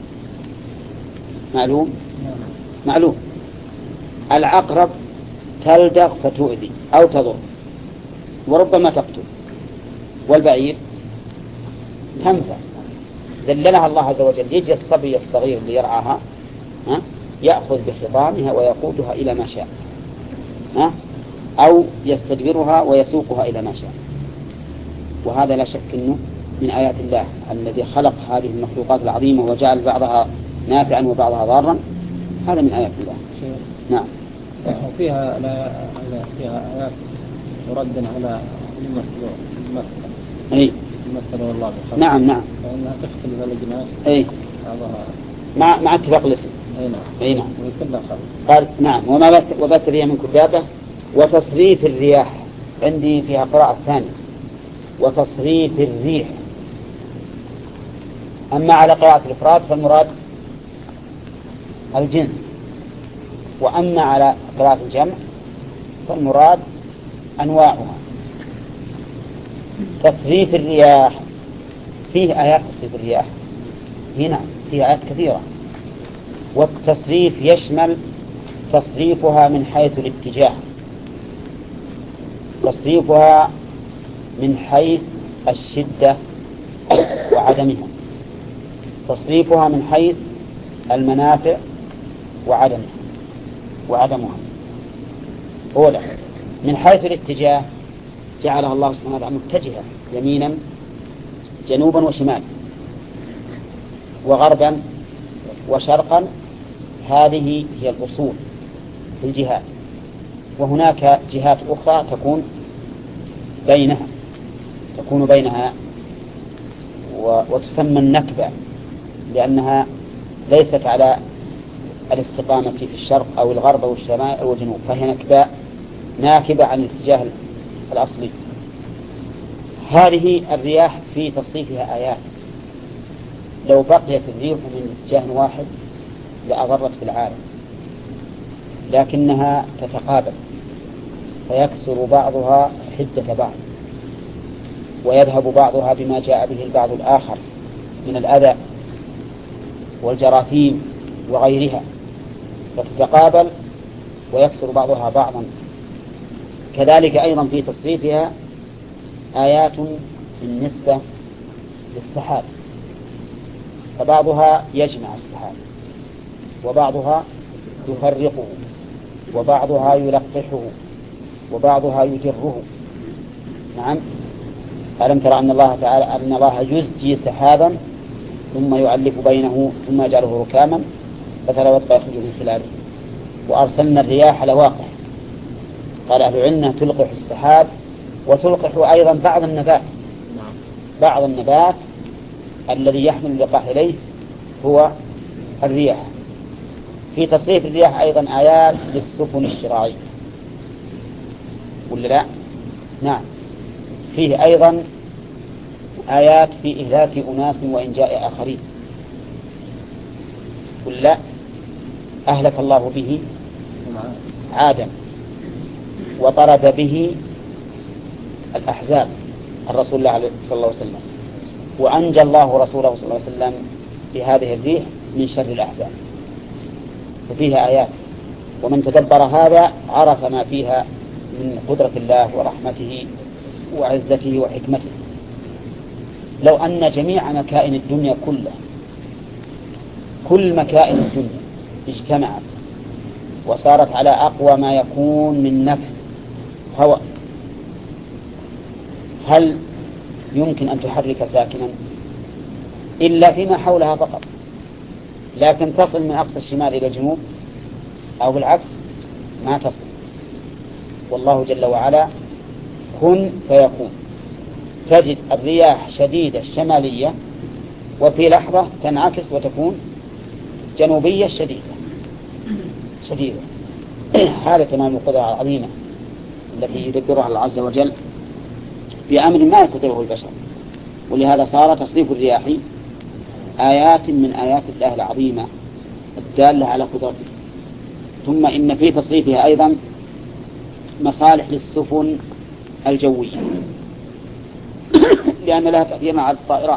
معلوم؟ معلوم. العقرب تلدغ فتؤذي أو تضر وربما تقتل، والبعير تنفع. ذللها الله عز وجل، يجي الصبي الصغير اللي يرعاها يأخذ بخطامها ويقودها إلى ما شاء، أو يستدبرها ويسوقها إلى ما شاء. وهذا لا شك أنه من آيات الله الذي خلق هذه المخلوقات العظيمة وجعل بعضها نافعا وبعضها ضارا، هذا من آيات الله. نعم. وفيها فيها آيات ردا على المثل والله. نعم نعم. فإنها تختلف الأجناس. أي. مع اتفاق الاسم. أي نعم. قال نعم. وبث فيها من كل دابة وتصريف الرياح. عندي فيها قراءة ثانية وتصريف الريح. أما على قراءة الإفراد فالمراد الجنس، وأما على قراءة الجمع فالمراد أنواعها. تصريف الرياح فيه آيات تصريف الرياح هنا، فيه آيات كثيرة. والتصريف يشمل تصريفها من حيث الاتجاه، تصريفها من حيث الشدة وعدمها، تصريفها من حيث المنافع وعدمها. أولا من حيث الاتجاه جعلها الله سبحانه وتعالى متجهة يمينا جنوبا وشمالا وغربا وشرقا، هذه هي الأصول في الجهات. وهناك جهات أخرى تكون بينها وتسمى النكبة، لأنها ليست على الاستقامة في الشرق أو الغرب أو الشمال أو الجنوب، فهي ناكبة عن الاتجاه الأصلي. هذه الرياح في تصريفها آيات، لو بقيت الريح من اتجاه واحد لأضرت بالعالم، لكنها تتقابل فيكسر بعضها حدة بعض، ويذهب بعضها بما جاء به البعض الآخر من الأذى والجراثيم وغيرها، فتتقابل ويكسر بعضها بعضا. كذلك أيضا في تصريفها آيات بالنسبة للسحاب، فبعضها يجمع السحاب وبعضها يفرقه وبعضها يلقحه وبعضها يجره. نعم، ألم ترى أن الله يزجي سحابا ثم يؤلف بينه ثم يجعله ركاما فترى ودقا يخرج من خلاله. وأرسلنا الرياح لواقح، قال أهل العلم تلقح السحاب وتلقح أيضا بعض النبات الذي يحمل اللقاح إليه هو الرياح. في تصريف الرياح أيضا آيات للسفن الشراعية، ولا لا؟ نعم، فيه أيضا آيات في إهلاك أناس وإنجاء آخرين، ولا أهلك الله به عادا وطرد به الأحزاب الرسول الله صلى الله عليه وسلم، وأنجى الله رسوله صلى الله عليه وسلم بهذه الريح من شر الأحزاب. ففيها آيات، ومن تدبر هذا عرف ما فيها من قدرة الله ورحمته وعزته وحكمته. لو أن جميع مكائن الدنيا كل مكائن الدنيا اجتمعت وصارت على أقوى ما يكون من نفس هواء، هل يمكن أن تحرك ساكنا إلا فيما حولها فقط؟ لكن تصل من أقصى الشمال إلى الجنوب أو بالعكس ما تصل. والله جل وعلا كن فيكون. تجد الرياح شديدة الشمالية وفي لحظة تنعكس وتكون جنوبية شديدة. هذا تمام القدرة العظيمة التي يدبرها الله عز وجل بأمر ما يستطيعه البشر. ولهذا صار تصريف الرياح آيات من آيات الله العظيمة الدالة على قدرته. ثم إن في تصريفها أيضا مصالح للسفن الجوية لأن لها تأثير على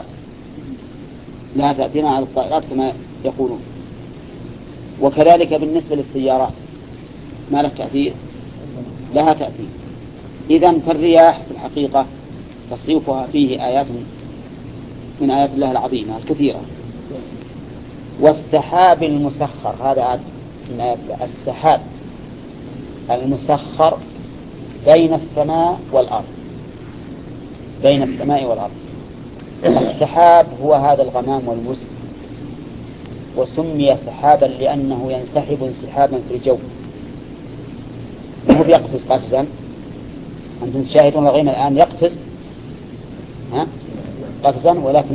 الطائرات كما يقولون. وكذلك بالنسبة للسيارات ما لها تأثير، لها تأثير. إذن فالرياح في الحقيقة تصريفها فيه آيات من آيات الله العظيمة الكثيرة. والسحاب المسخر، هذا من آيات السحاب المسخر بين السماء والأرض. السحاب هو هذا الغمام والمزن، وسمي سحابا لأنه ينسحب انسحابا في الجو، هو بيقفز قفزا. أنتم تشاهدون الغيم الآن يقفز قفزا،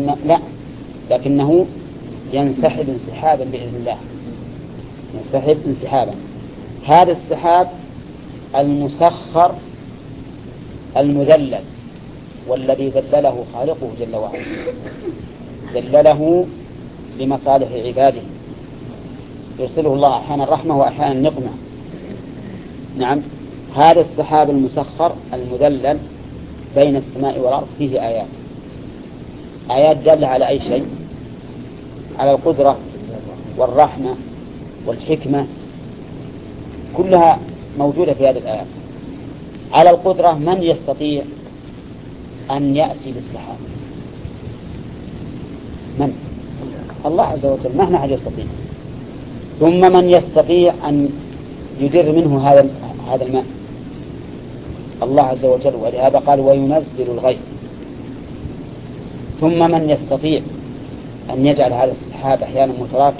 لكنه ينسحب انسحابا بإذن الله، ينسحب انسحابا. هذا السحاب المسخر المذلل، والذي ذلله خالقه جل وعلا، ذلله لمصالح عباده، يرسله الله أحيانا رحمة وأحيانا نقمة. نعم، هذا السحاب المسخر المذلل بين السماء والأرض فيه آيات دالة على أي شيء؟ على القدرة والرحمة والحكمة، كلها موجودة في هذه الآيات. على القدرة، من يستطيع أن يأتي بالسحاب؟ من؟ الله عز وجل، ما أحد يستطيع. ثم من يستطيع أن يدر منه هذا الماء؟ الله عز وجل. ولهذا قال وينزل الغيث. ثم من يستطيع أن يجعل هذا السحاب أحيانا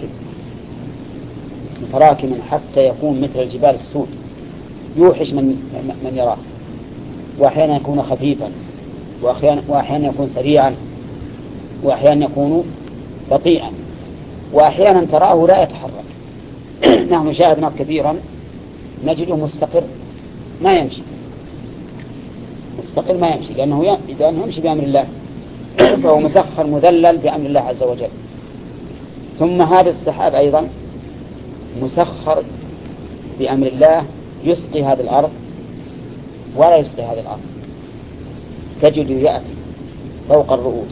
متراكما حتى يكون مثل الجبال السود يوحش من يراه، وأحيانا يكون خفيفا، وأحيانا يكون سريعا، وأحيانا يكون بطيئا، وأحيانا تراه لا يتحرك. نحن شاهدنا كثيرا نجده مستقر ما يمشي، مستقر ما يمشي، لأنه يمشي بأمر الله، فهو مسخر مذلل بأمر الله عز وجل. ثم هذا السحاب أيضا مسخر بأمر الله، يسقي هذه الأرض ولا يسقي هذه الأرض، تجد يأتي فوق الرؤوس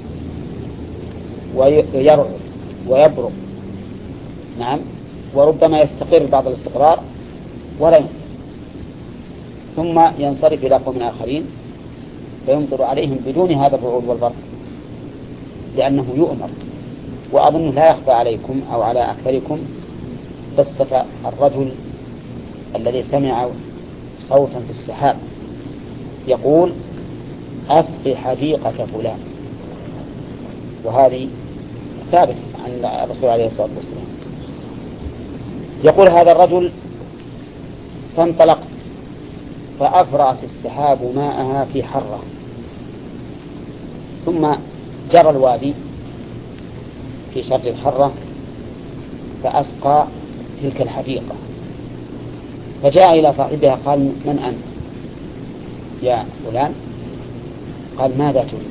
ويرعد ويبرق، نعم، وربما يستقر بعض الاستقرار ولا يمطر، ثم ينصرف إلى قوم آخرين فيمطر عليهم بدون هذا الرعود والبرق، لأنه يؤمر. وأظن لا يخفى عليكم أو على أكثركم قصة الرجل الذي سمع صوتا في السحاب يقول أسقي حديقة فلان، وهذه ثابت عن الرسول عليه الصلاة والسلام. يقول هذا الرجل فانطلقت فأفرأت السحاب ماءها في حرة، ثم جرى الوادي في شرج الحرة فأسقى تلك الحديقة، فجاء إلى صاحبها قال من أنت يا فلان؟ قال ماذا تريد؟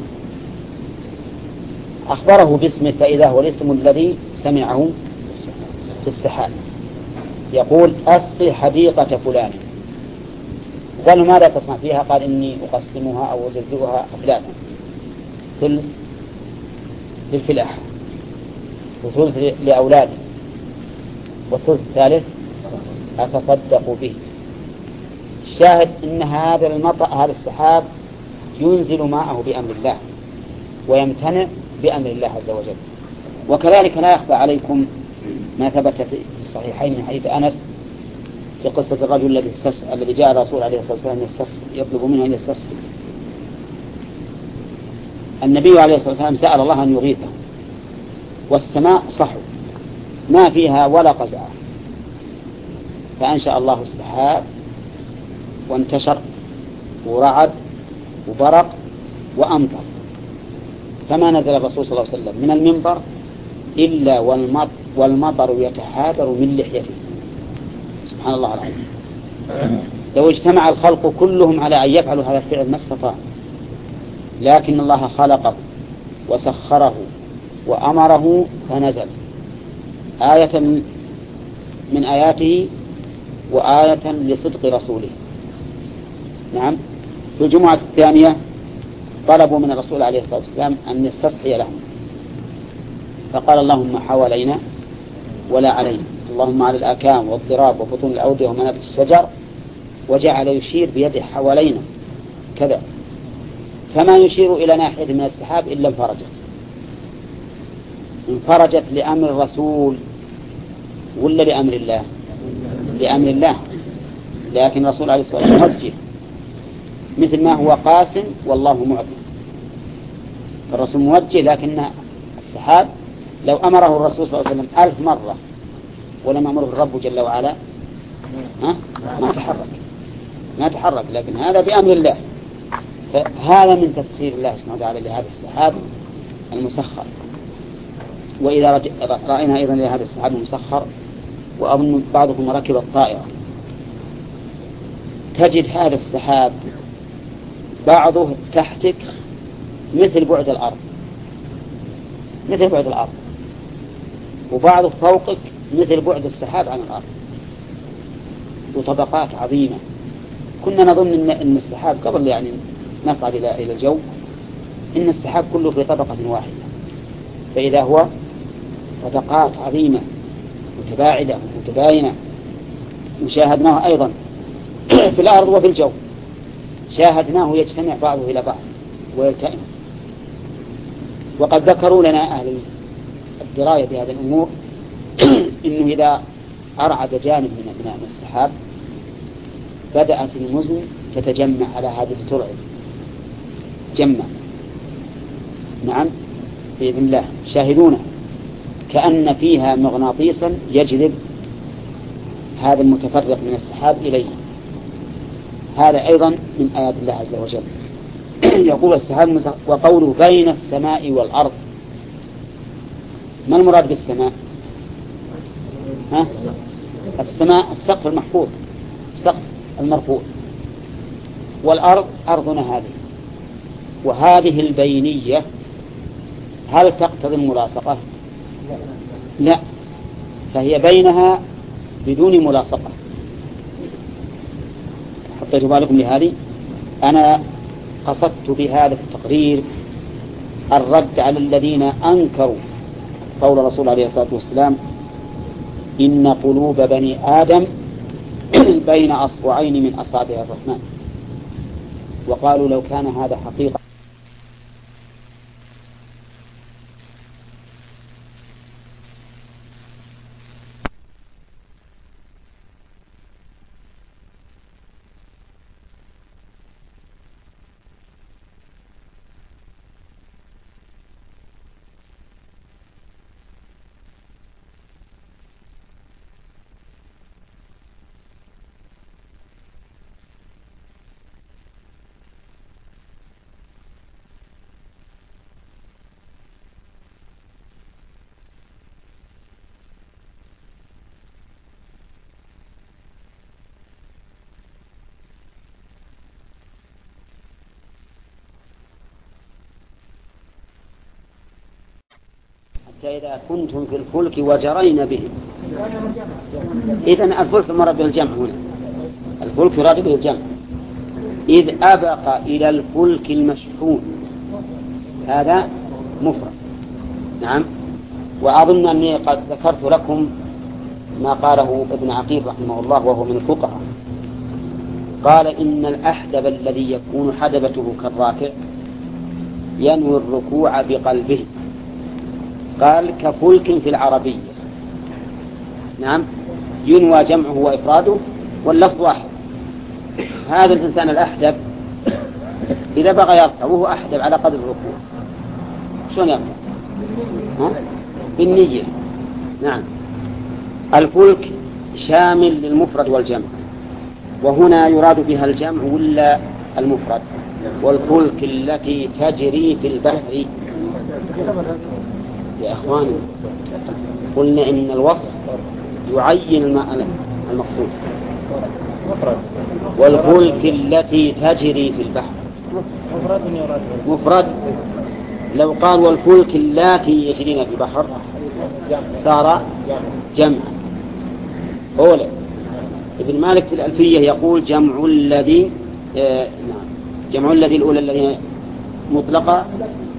أخبره باسمه، فإذا هو الاسم الذي سمعه في السحاب، يقول أسقي حديقة فلان. قالوا ماذا تصنع فيها؟ قال إني أقسمها أو أجزئها أثلاثا، ثلث للفلاحة، وثلث لأولادي، والثلث الثالث أتصدق به. الشاهد أن هذا السحاب ينزل ماءه بأمر الله ويمتنع بأمر الله عز وجل. وكذلك لا يخفى عليكم ما ثبت في الصحيحين من حديث أنس في قصة الرجل الذي جاء الرسول عليه الصلاة والسلام يطلب منه أن يستسقي. النبي عليه الصلاة والسلام سأل الله أن يغيثه، والسماء صحو ما فيها ولا قزعة، فأنشأ الله السحاب وانتشر ورعد وبرق وأمطر، فما نزل الرسول صلى الله عليه وسلم من المنبر إلا والمطر يتحاذر من لحيته. سبحان الله العظيم. لو اجتمع الخلق كلهم على أن يفعلوا هذا الفعل ما استطاع، لكن الله خلقه وسخره وأمره فنزل، آية من آياته وآية لصدق رسوله. نعم. في الجمعة الثانية طلبوا من الرسول عليه الصلاة والسلام أن يستسقي لهم، فقال اللهم حوالينا ولا علينا، اللهم على الآكام والضراب وبطون الأودية ومنابت الشجر، وجعل يشير بيده حوالينا كذا، فما يشير إلى ناحية من السحاب إلا انفرجت لأمر الرسول ولا لأمر الله؟ لأمر الله، لكن الرسول عليه الصلاة والسلام موجه مثل ما هو قاسم والله معطي، الرسول موجه، لكن السحاب لو أمره الرسول صلى الله عليه وسلم 1000 مرة ولم أمره الرب جل وعلا ما تحرك، لكن هذا بأمر الله. فهذا من تسخير الله سبحانه وتعالى لهذا السحاب المسخر. وإذا رأينا أيضا لهذا السحاب المسخر، وأظن بعضكم ركب الطائرة، تجد هذا السحاب بعضه تحتك مثل بعد الأرض، وبعضه فوقك مثل بعد السحاب عن الأرض، وطبقات عظيمة. كنا نظن أن السحاب قبل يعني نصعد إلى الجو إن السحاب كله في طبقة واحدة، فإذا هو طبقات عظيمة متباعدة ومتباينة. وشاهدناه أيضا في الأرض وفي الجو، شاهدناه يجتمع بعضه إلى بعض ويلتئم. وقد ذكروا لنا أهل الدراية بهذه الأمور إنه إذا أرعد جانب من السحاب بدأت المزن تتجمع على هذه الترعة، تجمع، نعم، بإذن الله شاهدونه كأن فيها مغناطيسا يجذب هذا المتفرق من السحاب إليه. هذا أيضا من آيات الله عز وجل. يقول السحاب وقوله بين السماء والأرض. ما المراد بالسماء؟ السماء السقف المحفوظ، السقف المرفوع، والأرض أرضنا هذه. وهذه البينية هل تقتضي الملاصقة؟ لا، فهي بينها بدون ملاصقة. حطيت بالكم لهذه. أنا قصدت بهذا التقرير الرد على الذين أنكروا قول الرسول عليه الصلاة والسلام إن قلوب بني آدم بين أصبعين من أصابع الرحمن، وقالوا لو كان هذا حقيقة إذا كنتم في الفلك وجرين بهم. إذن الفلك مراد به الجمع هنا، الفلك يراد به الجمع. إذ أبق إلى الفلك المشحون، هذا مفرد. نعم. وأظن أني قد ذكرت لكم ما قاله ابن عقيل رحمه الله وهو من الفقهاء، قال إن الأحدب الذي يكون حدبته كالراكع ينوي الركوع بقلبه، قال كفلك في العربية. نعم، ينوى جمعه وإفراده واللفظ واحد. هذا الإنسان الأحدب إذا بغى يركع وهو أحدب على قدر الركوع شلون يركع؟ بالنية. نعم. الفلك شامل للمفرد والجمع، وهنا يراد بها الجمع ولا المفرد؟ والفلك التي تجري في البحر. يا أخواني قلنا إن الوصف يعين المقصود. والفلك التي تجري في البحر مفرد. لو قال والفلك التي يجرين في البحر صار جمع. أولا ابن مالك في الألفية يقول جمع الذي جمع الذي الأولى الذي مطلقة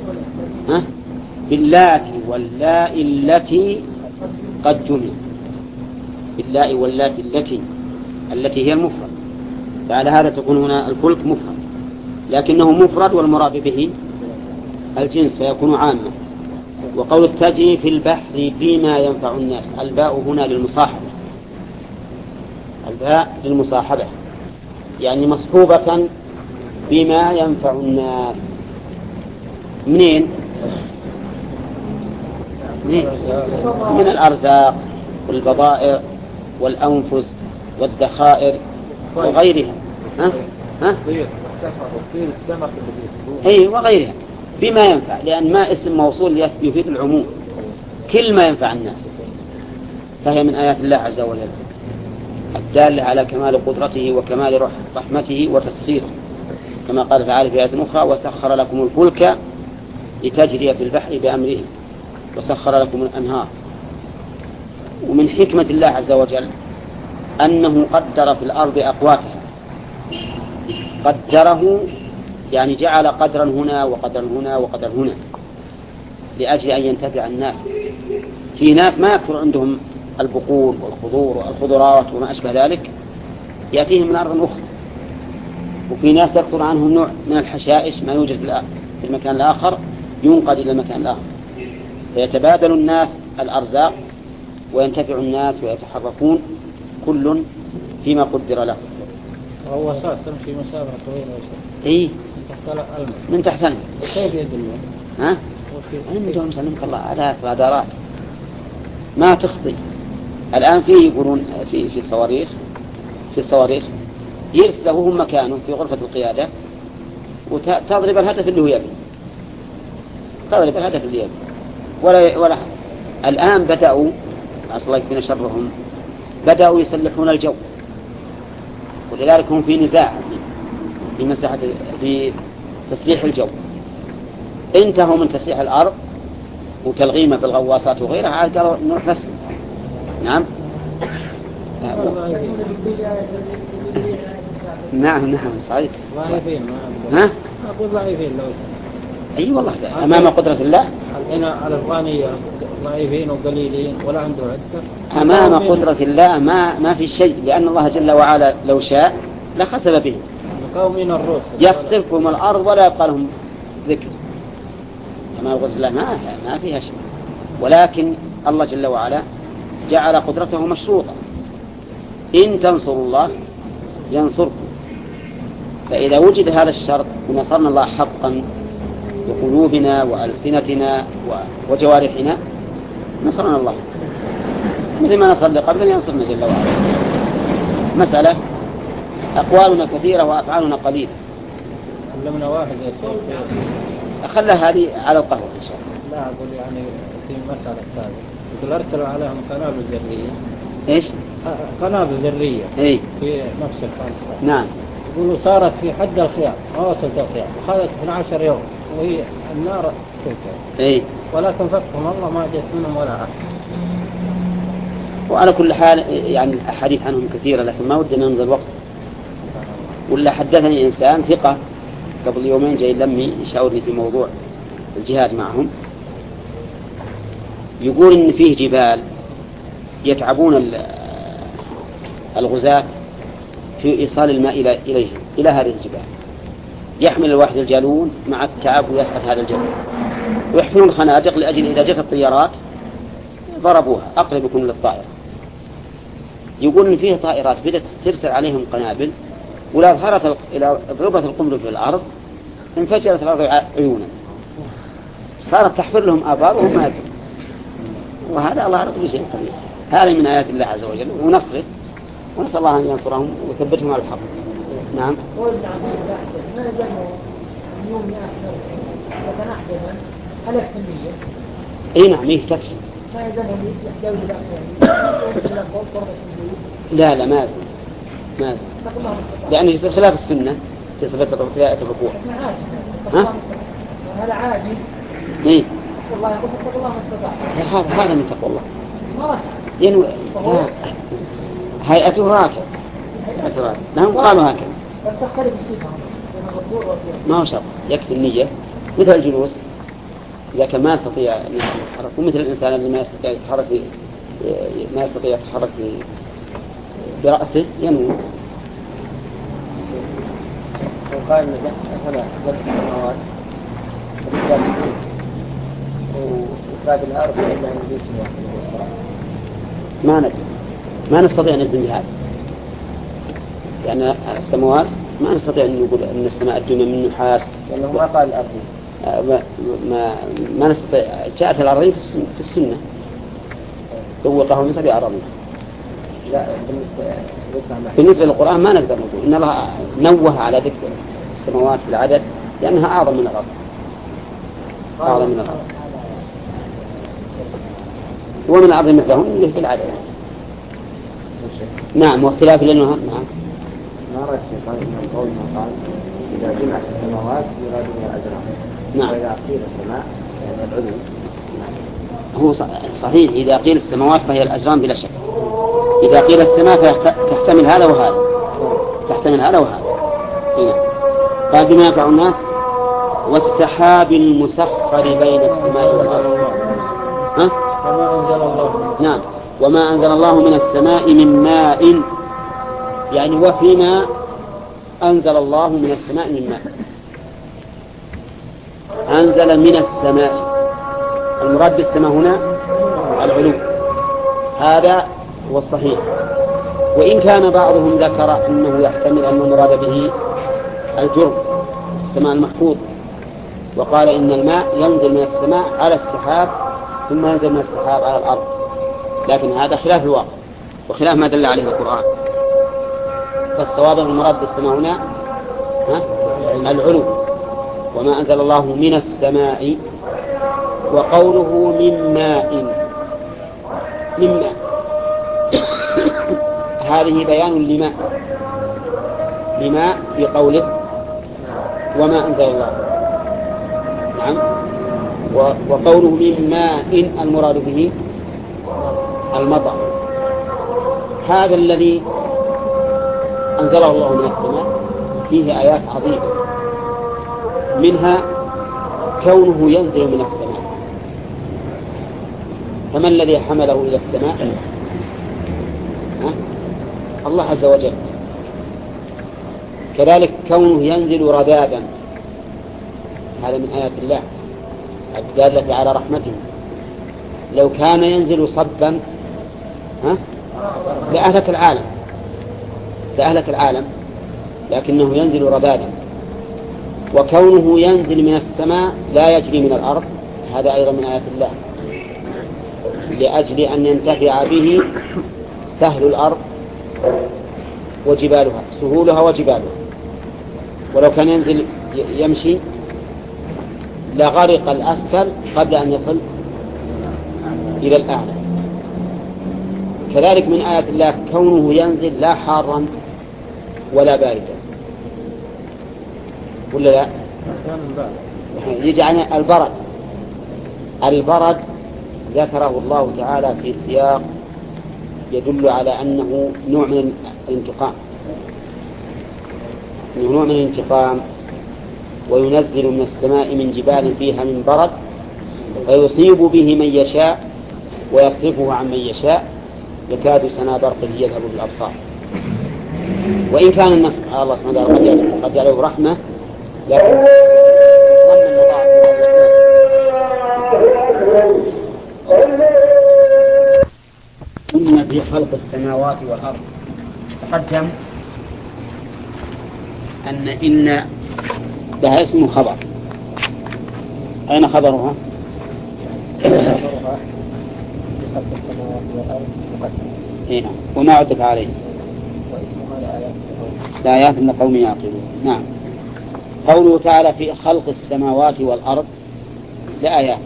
باللاتي واللاء التي قد جمع، باللاء واللاتي التي هي المفرد. فعلى هذا تكون هنا الفلك مفرد، لكنه مفرد والمراد به الجنس فيكون عاما. وقول تجري في البحر بما ينفع الناس، الباء هنا للمصاحبة، الباء للمصاحبة يعني مصحوبة بما ينفع الناس. منين؟ من الأرزاق والبضائع والأنفس والذخائر وغيرها. وغيرها بما ينفع، لأن ما اسم موصول يفيد العموم، كل ما ينفع الناس. فهي من آيات الله عز وجل الدالة على كمال قدرته وكمال رحمته وتسخيره، كما قال تعالى في آية أخرى وسخر لكم الفلك لتجري في البحر بأمره وسخر لكم الأنهار. ومن حكمة الله عز وجل أنه قدر في الأرض أقواتها، قدره يعني جعل قدرا هنا وقدرا هنا وقدرا هنا لأجل أن ينتفع الناس. في ناس ما يكثر عندهم البقول والخضور والخضروات وما أشبه ذلك، يأتيهم من أرض أخرى. وفي ناس يكثر عنهم نوع من الحشائش ما يوجد في المكان الآخر ينقل إلى المكان الآخر، فيتبادل الناس الأرزاق وينتفع الناس ويتحركون كل فيما قدر له. وهو أساس تمشي مسافة طويلة من تحت الماء. من تحت الماء. كيف يدل؟ عندهم سلمك الله آلاف غادرات ما تخطي. الآن فيه يقولون في الصواريخ يرسله وهو مكانه في غرفة القيادة وتضرب الهدف اللي هو يبي، تضرب الهدف اللي يبي ولا الآن بدأوا أصلا يكون شرهم بدأوا يسلحون الجو، ولذلك هم في نزاع في مساحة في تسليح الجو. انتهوا من تسليح الأرض وتلغيمه بالغواصات وغيرها، عاد قالوا نروح نسل. نعم نعم صحيح. ها؟ أقول ضعيفين لو. أي والله أمام قدرة الله. هنا على الأفغانية ضعيفين وقليلين ولا عنده عدة. أمام قدرة الله ما في شيء، لأن الله جل وعلا لو شاء لخسف بهم. قومين الروس. يخسفهم الأرض ولا يبقى لهم ذكر. أمام قدرة الله ما فيها شيء، ولكن الله جل وعلا جعل قدرته مشروطة. إن تنصروا الله ينصركم، فإذا وجد هذا الشرط ونصرنا الله حقا بقلوبنا وألسنتنا وجوارحنا نصرنا الله، مثل ما نصر قبل ينصرنا جل وعلا. مسألة أقوالنا كثيرة وأفعالنا قليلة. علمنا واحد يا شيخ أخلى هذه على القهوة إن شاء الله. لا أقول يعني في مسألة ثانية، يقول أرسلوا عليهم قنابل ذرية. إيش؟ قنابل ذرية. إيه؟ في نفس الفلسفة. نعم. يقولوا صارت في حد الخيار، ما وصلت الخيار، وخذت 12 يوم وهي النار تلك. إيه؟ ولكن فقهم الله ما جت منهم ولا أحد. وعلى كل حال يعني الأحاديث عنهم كثيرة، لكن ما ودنا نمضي الوقت. ولا حدثني إنسان ثقة قبل يومين جاي لمي يشاورني في موضوع الجهاد معهم، يقول إن فيه جبال يتعبون الغزاة في إيصال الماء إليهم إلى هذه الجبال، يحمل الواحد الجالون مع التعب ويسقط هذا الجبل، ويحفرون خنادق لأجل إذا جت الطيارات ضربوها أقرب يكون للطائرة. يقول إن فيه طائرات بدأت ترسل عليهم قنابل، ولا ضربت القنبلة في الأرض انفجرت الأرض عيونا، صارت تحفر لهم آبار وهم ماتوا. وهذا الله على كل شيء قدير. هذا من آيات الله عز وجل ونصره، ونسأل الله أن ينصرهم ويثبتهم على الحق. نعم. اي نعم يكتفي. لا ما يزال لأنه يصير خلاف السنة في صفة الركوع. ها؟ هذا عادي. إيه؟ الله يقول اتقوا الله ما استطعتم. هذا من تقوى الله. ينوي هيئته راكب. لهم قالوا هكذا. تختلف الصفة. ما هو شرط، يكفي النية. مثل الجلوس إذا كان ما يستطيع أن يتحرك، ومثل الإنسان اللي ما يستطيع يتحرك برأسه ينوي. وقال إن هنا جبت السماوات وإفراد الأرض إلا أن يجيس واحد ما نستطيع أن نجزم بهذا، لأن السماوات ما نستطيع أن نقول أن السماء الدنيا من نحاس، لأنه ما قال الأرض. ما نستطيع. جاءت الأرضين في السنة ذوقه من سبع أراضين. لا بالنسبة للقرآن ما نقدر نقول إن الله نوه على ذكر السماوات بالعدد لأنها أعظم من الأرض، أعظم من الأرض، ومن الأرض مثلهم في العدد. نعم. واختلاف لأنه نعم. ما رأيت الشيطان من قول ما قال إذا جمعت السماوات يراد بها الأجرام. نعم. وإذا قيل السماء يعني العلو. هو صحيح. إذا قيل السماوات فهي الأجرام بلا شك. إذا قيل السماء فتحتمل هذا وهذا، تحتمل هذا وهذا. هنا قال بما ينفع الناس والسحاب المسخر بين السماء والأرض. ها؟ وما أنزل الله. نعم. وما أنزل الله من السماء من ماء، يعني وفيما أنزل الله من السماء من ماء. أنزل من السماء، المراد بالسماء هنا العلو، هذا هو الصحيح. وإن كان بعضهم ذكر أنه يحتمل أن المراد به الجرم، السماء المحفوظ، وقال إن الماء ينزل من السماء على السحاب ثم ينزل من السحاب على الأرض، لكن هذا خلاف الواقع وخلاف ما دل عليه القرآن. فالصواب المراد بالسماء هنا العلو، وما أنزل الله من السماء. وقوله من ماء هذه بيان لماء في قوله وما أنزل الله. نعم. وقوله من ماء المراد به المطر، هذا الذي أنزله الله من السماء فيه آيات عظيمة، منها كونه ينزل من السماء، فما الذي حمله إلى السماء؟ الله عز وجل. كذلك كونه ينزل رذاذا، هذا من آيات الله الدالة على رحمته. لو كان ينزل صبا لأهلك العالم، لكنه ينزل رذاذا. وكونه ينزل من السماء لا يجري من الأرض، هذا أيضا من آيات الله، لأجل أن ينتفع به سهل الأرض وجبالها، سهولها وجبالها. ولو كان ينزل يمشي لغرق الأسفل قبل أن يصل إلى الأعلى. كذلك من آيات الله كونه ينزل لا حارا ولا باردا، ولا لا؟ يجي عن البرد ذكره الله تعالى في سياق يدل على أنه نوع من الانتقام، وينزل من السماء من جبال فيها من برد فيصيب به من يشاء ويصرفه عن من يشاء يكاد سنا برقه يذهب بالأبصار. وإن كان الناس سبحان الله سبحانه وتعالى قد جعله رحمة، لكن ثم في خلق السماوات والأرض تقدم إن لها اسم خبر. أين خبرها؟ هنا وما عدت عليه لآيات لقوم يعقلون. نعم. قوله تعالى في خلق السماوات والأرض لآيات.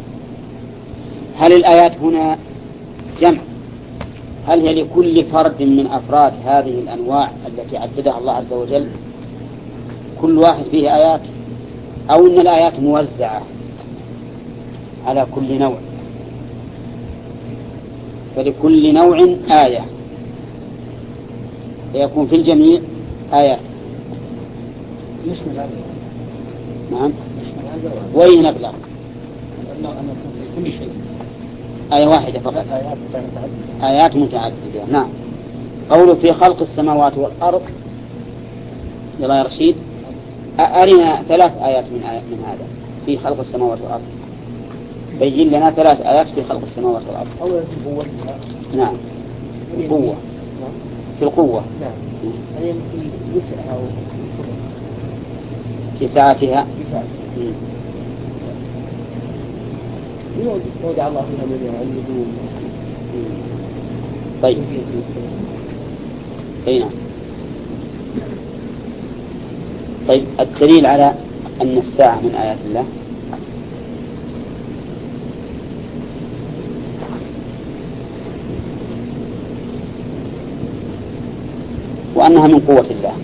هل الآيات هنا جمع؟ هل هي لكل فرد من أفراد هذه الأنواع التي عددها الله عز وجل كل واحد فيه آيات، أو أن الآيات موزعة على كل نوع، فلكل نوع آية فيكون في الجميع آيات؟ نعم. وين نبلغ؟ كل شيء آية واحدة فقط، آيات متعددة. نعم. قوله في خلق السماوات والأرض، يلا يا رشيد أرنا 3 آيات من هذا في خلق السماوات والأرض. بين لنا 3 آيات في خلق السماوات والأرض. أولا في القوة. نعم. القوة. في القوة. نعم. هي في وسعها في ساعتها. يودع الله فيها من النجوم. طيب. أين؟ طيب الدليل على أن الساعة من آيات الله وأنها من قوة الله.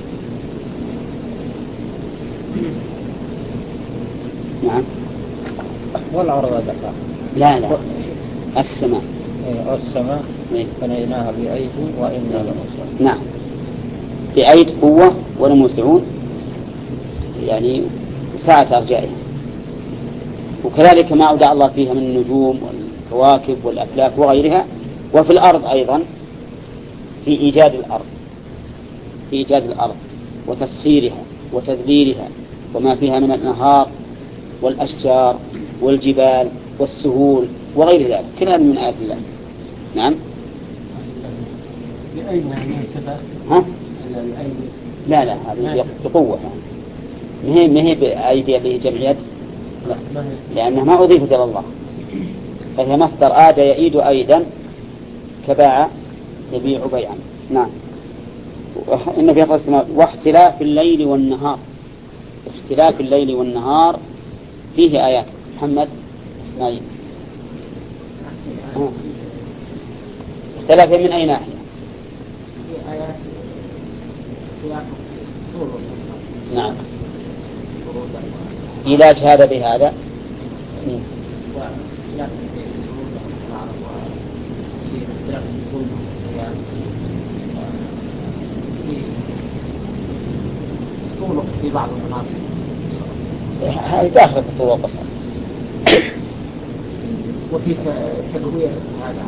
نعم. والأرض دفع. لا السماء. السماء بنيناها بأيد وإنا لموسعون. نعم. بأيد قوة ولموسعون، يعني ساعة أرجائها. وكذلك ما أودع الله فيها من النجوم والكواكب والأفلاك وغيرها. وفي الأرض أيضا في إيجاد الأرض وتسخيرها وتذليلها وما فيها من الأنهار والأشجار والجبال والسهول وغير ذلك، كل هذا من آيات الله. نعم. بأين مناسبة؟ لا هذه بقوة. ما هي بأيدي اللي هي جمع يد، لأنها ما أضيفت إلى الله، فهي مصدر آد يئيد أيدا كباع يبيع بيعا. نعم. إن في قسم واختلاف الليل والنهار، اختلاف الليل والنهار فيه آيات. محمد إسماعيل، اختلاف من أي ناحية؟ في آيات فيها طول والقصر. نعم. علاج هذا بهذا. في بعض المناطق هذه داخل في الطول والقصر. وفي تقوية هذا.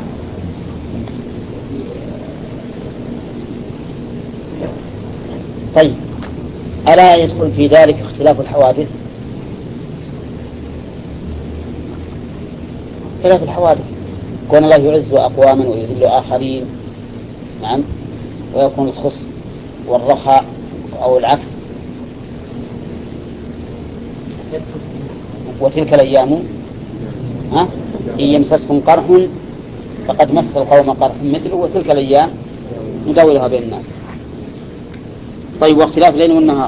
طيب، ألا يدخل في ذلك اختلاف الحوادث؟ اختلاف الحوادث كون الله يعز أقواما ويذل آخرين، نعم، ويكون الخصم والرخاء أو العكس. وتلك الأيام إن يمسسكم قرح فقد مس القوم قرح مثله وتلك الأيام نداولها بين الناس. طيب، واختلاف الليل والنهار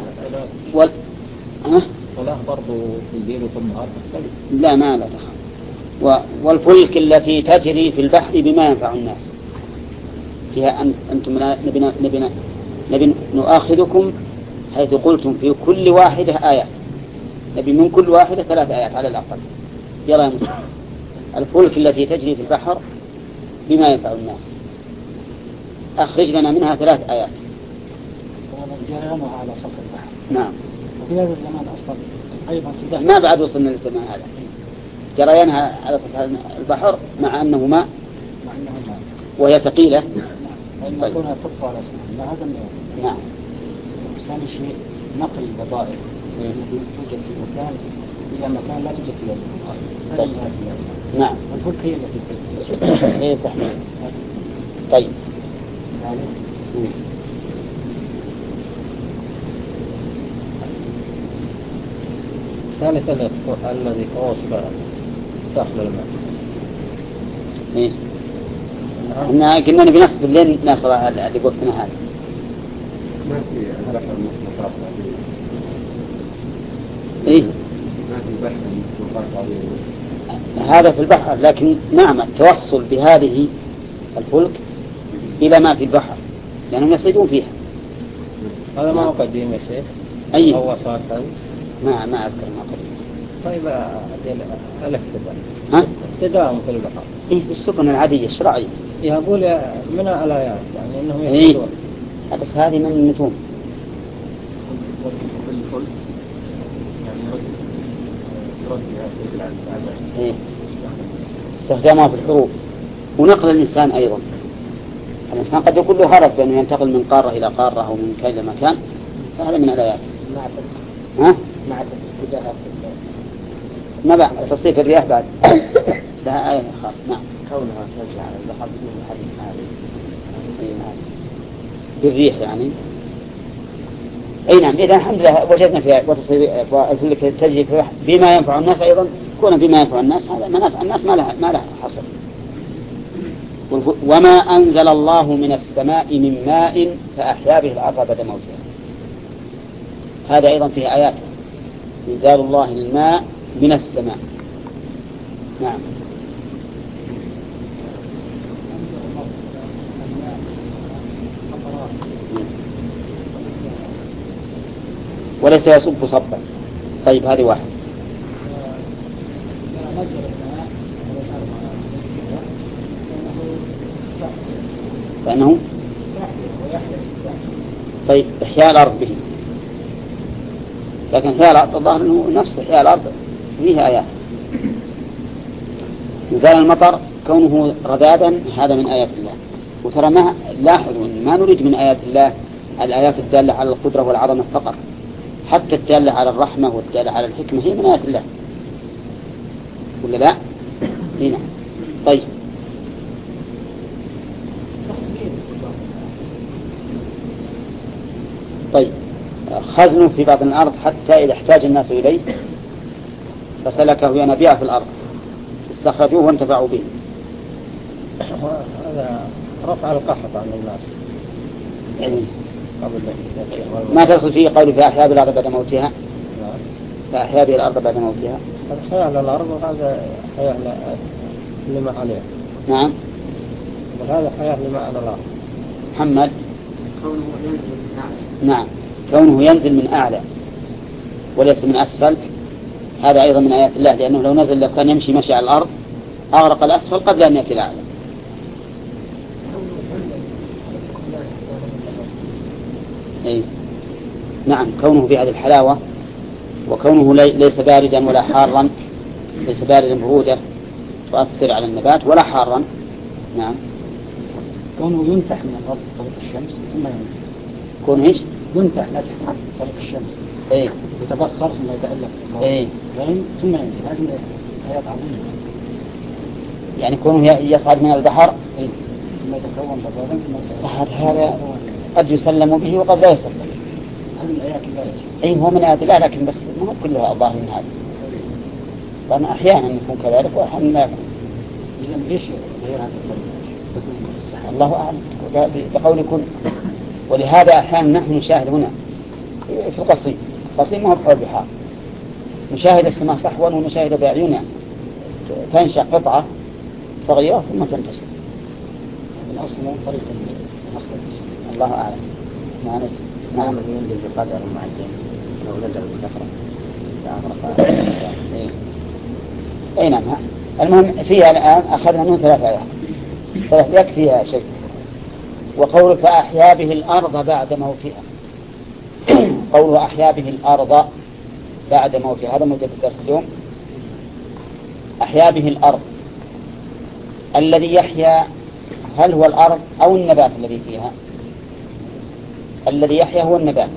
الصلاة برضو في الليل وفي النهار تختلف. لا، ما لا دخل. والفلك التي تجري في البحر بما ينفع الناس فيها أنتم نبي نؤاخذكم حيث قلتم في كل واحدة آيات، نبي من كل واحدة 3 آيات على الأقل. يلا يا مسلم، الفلك التي تجري في البحر بما ينفع الناس، أخرج لنا منها 3 آيات. جريانها على سطح البحر. نعم. وفي هذا الزمان أصلا أيضا في ما بعد وصلنا للزمان هذا. جريانها على سطح البحر مع أنه ماء وهي ثقيلة. فإن طيب. كونها تطفى على سطح الماء هذا النوع. نعم. ثاني شيء نقل البضائع التي توجد في مكان إلى مكان لا توجد فيه البضائع. طيب. نعم. الفلك هي التي هي تحمل. طيب. ثالثا الذي أوصل داخل الماء. إيه. إحنا قلنا نبي نصب الليل نصب اللي وقتنا هذا. ما في بحر مطلقات عليه. إيه. ما في بحر مطلقات عليه. هذا في البحر، لكن نعم التوصل بهذه الفلك إلى ما في البحر لأنهم يصيدون فيها. هذا ما هو قديم يا شيخ. أي. هو صاحب. ما أذكر ما قديم. طيب الاقتداء. ها؟ اقتداء في البحر. إيه، بالسفن العادية الشرعية. يقول من الآيات يعني إنهم إيه. يقولون. بس هذه من النتوم. بالفلك يعني رد يا سيد العزيز. إيه. استخدامها في الحروب ونقل الإنسان أيضا. الإنسان قد يكون له غرض بأنه ينتقل من قارة إلى قارة أو من مكان إلى مكان، فهذا من الآيات. مع اتجاهات ما بعد تصريف الرياح بعد لها آية أخرى. نعم. كونها ترجع على البحر بدون حديث هذه. بالريح يعني. أي نعم. إذا الحمد لله وجدنا فيها وتصريف الفلك تجري في البحر بما ينفع الناس أيضا. كون بما ينفع الناس هذا منافع الناس ما لها حصر. وما أنزل الله من السماء من ماء فأحيا به الأرض بعد موتها. هذا أيضا فيه آيات إنزال الله الماء من السماء. نعم. وليس يصب صبا. طيب، هذه واحد. فإنه طيب إحياء الأرض به، لكن إحياء الأرض الظاهر أنه نفس إحياء الأرض فيه آيات. إنزال المطر كونه رذاذا هذا من آيات الله. وترى ما لاحظوا ما نريد من آيات الله الآيات الدالة على القدرة والعظمة فقط، حتى الدالة على الرحمة والدالة على الحكمة هي من آيات الله، ولا لا؟ هنا. طيب. خزن في باطن الأرض حتى إذا احتاج الناس إليه فسلكه ينابيع في الأرض استخرجوه وانتفعوا به. هذا رفع القحط عن الناس يعني ما تدخل فيه قول في أحياء الأرض بعد موتها. فأحياء به الأرض بعد موتها هذا حياة على الأرض وهذا حياة على اللي ما عليه. نعم وهذا حياة اللي ما على الأرض. محمد نعم كونه ينزل من أعلى وليس من أسفل هذا أيضا من آيات الله لأنه لو نزل لو كان يمشي مشي على الأرض أغرق الأسفل قبل أن يأتي الأعلى. أي نعم كونه في هذه الحلاوة وكونه ليس باردا ولا حارا ليس باردا برودة تؤثر على النبات ولا حارا. نعم كونه ينتح من الأرض طريق الشمس ثم ينزل. كونه إيش؟ ينتح نتح طريق الشمس. إيه يتبخر ثم يتألف إيه ثم ينزل. هذه آيات عظيمة. يعني كونه يصعد من البحر إيه ثم يتكون بطاطا ثم هذا قد يسلم به وقد لا يسلم. هذه من آيات الله. أي هو من آيات الله لكن بس ما كلها ظاهر من هذا. لأن أحيانا يكون كذلك وأحيانا لا يكون. إذا ليش غير هذا الطريق؟ الله أعلم بقول كن. ولهذا أحيانا نحن نشاهد هنا في القصيم ما هو بحول البحار نشاهد السماء صحوا ونشاهد بأعيننا تنشأ قطعة صغيرة ثم تنتشر. من أصل طريق المخرج. الله أعلم. ما نسي. نعم ينزل بقدر معين لو نزل بكثرة أغرق. أي نعم. المهم فيها الآن أخذنا منه 3 آيات يكفيها شيء. وقول فأحيا به الأرض بعد موتها قول أحيا به الأرض بعد موتها هذا موجود الدرس اليوم. أحيا به الأرض الذي يحيا هل هو الأرض أو النبات الذي فيها؟ الذي يحيا هو النبات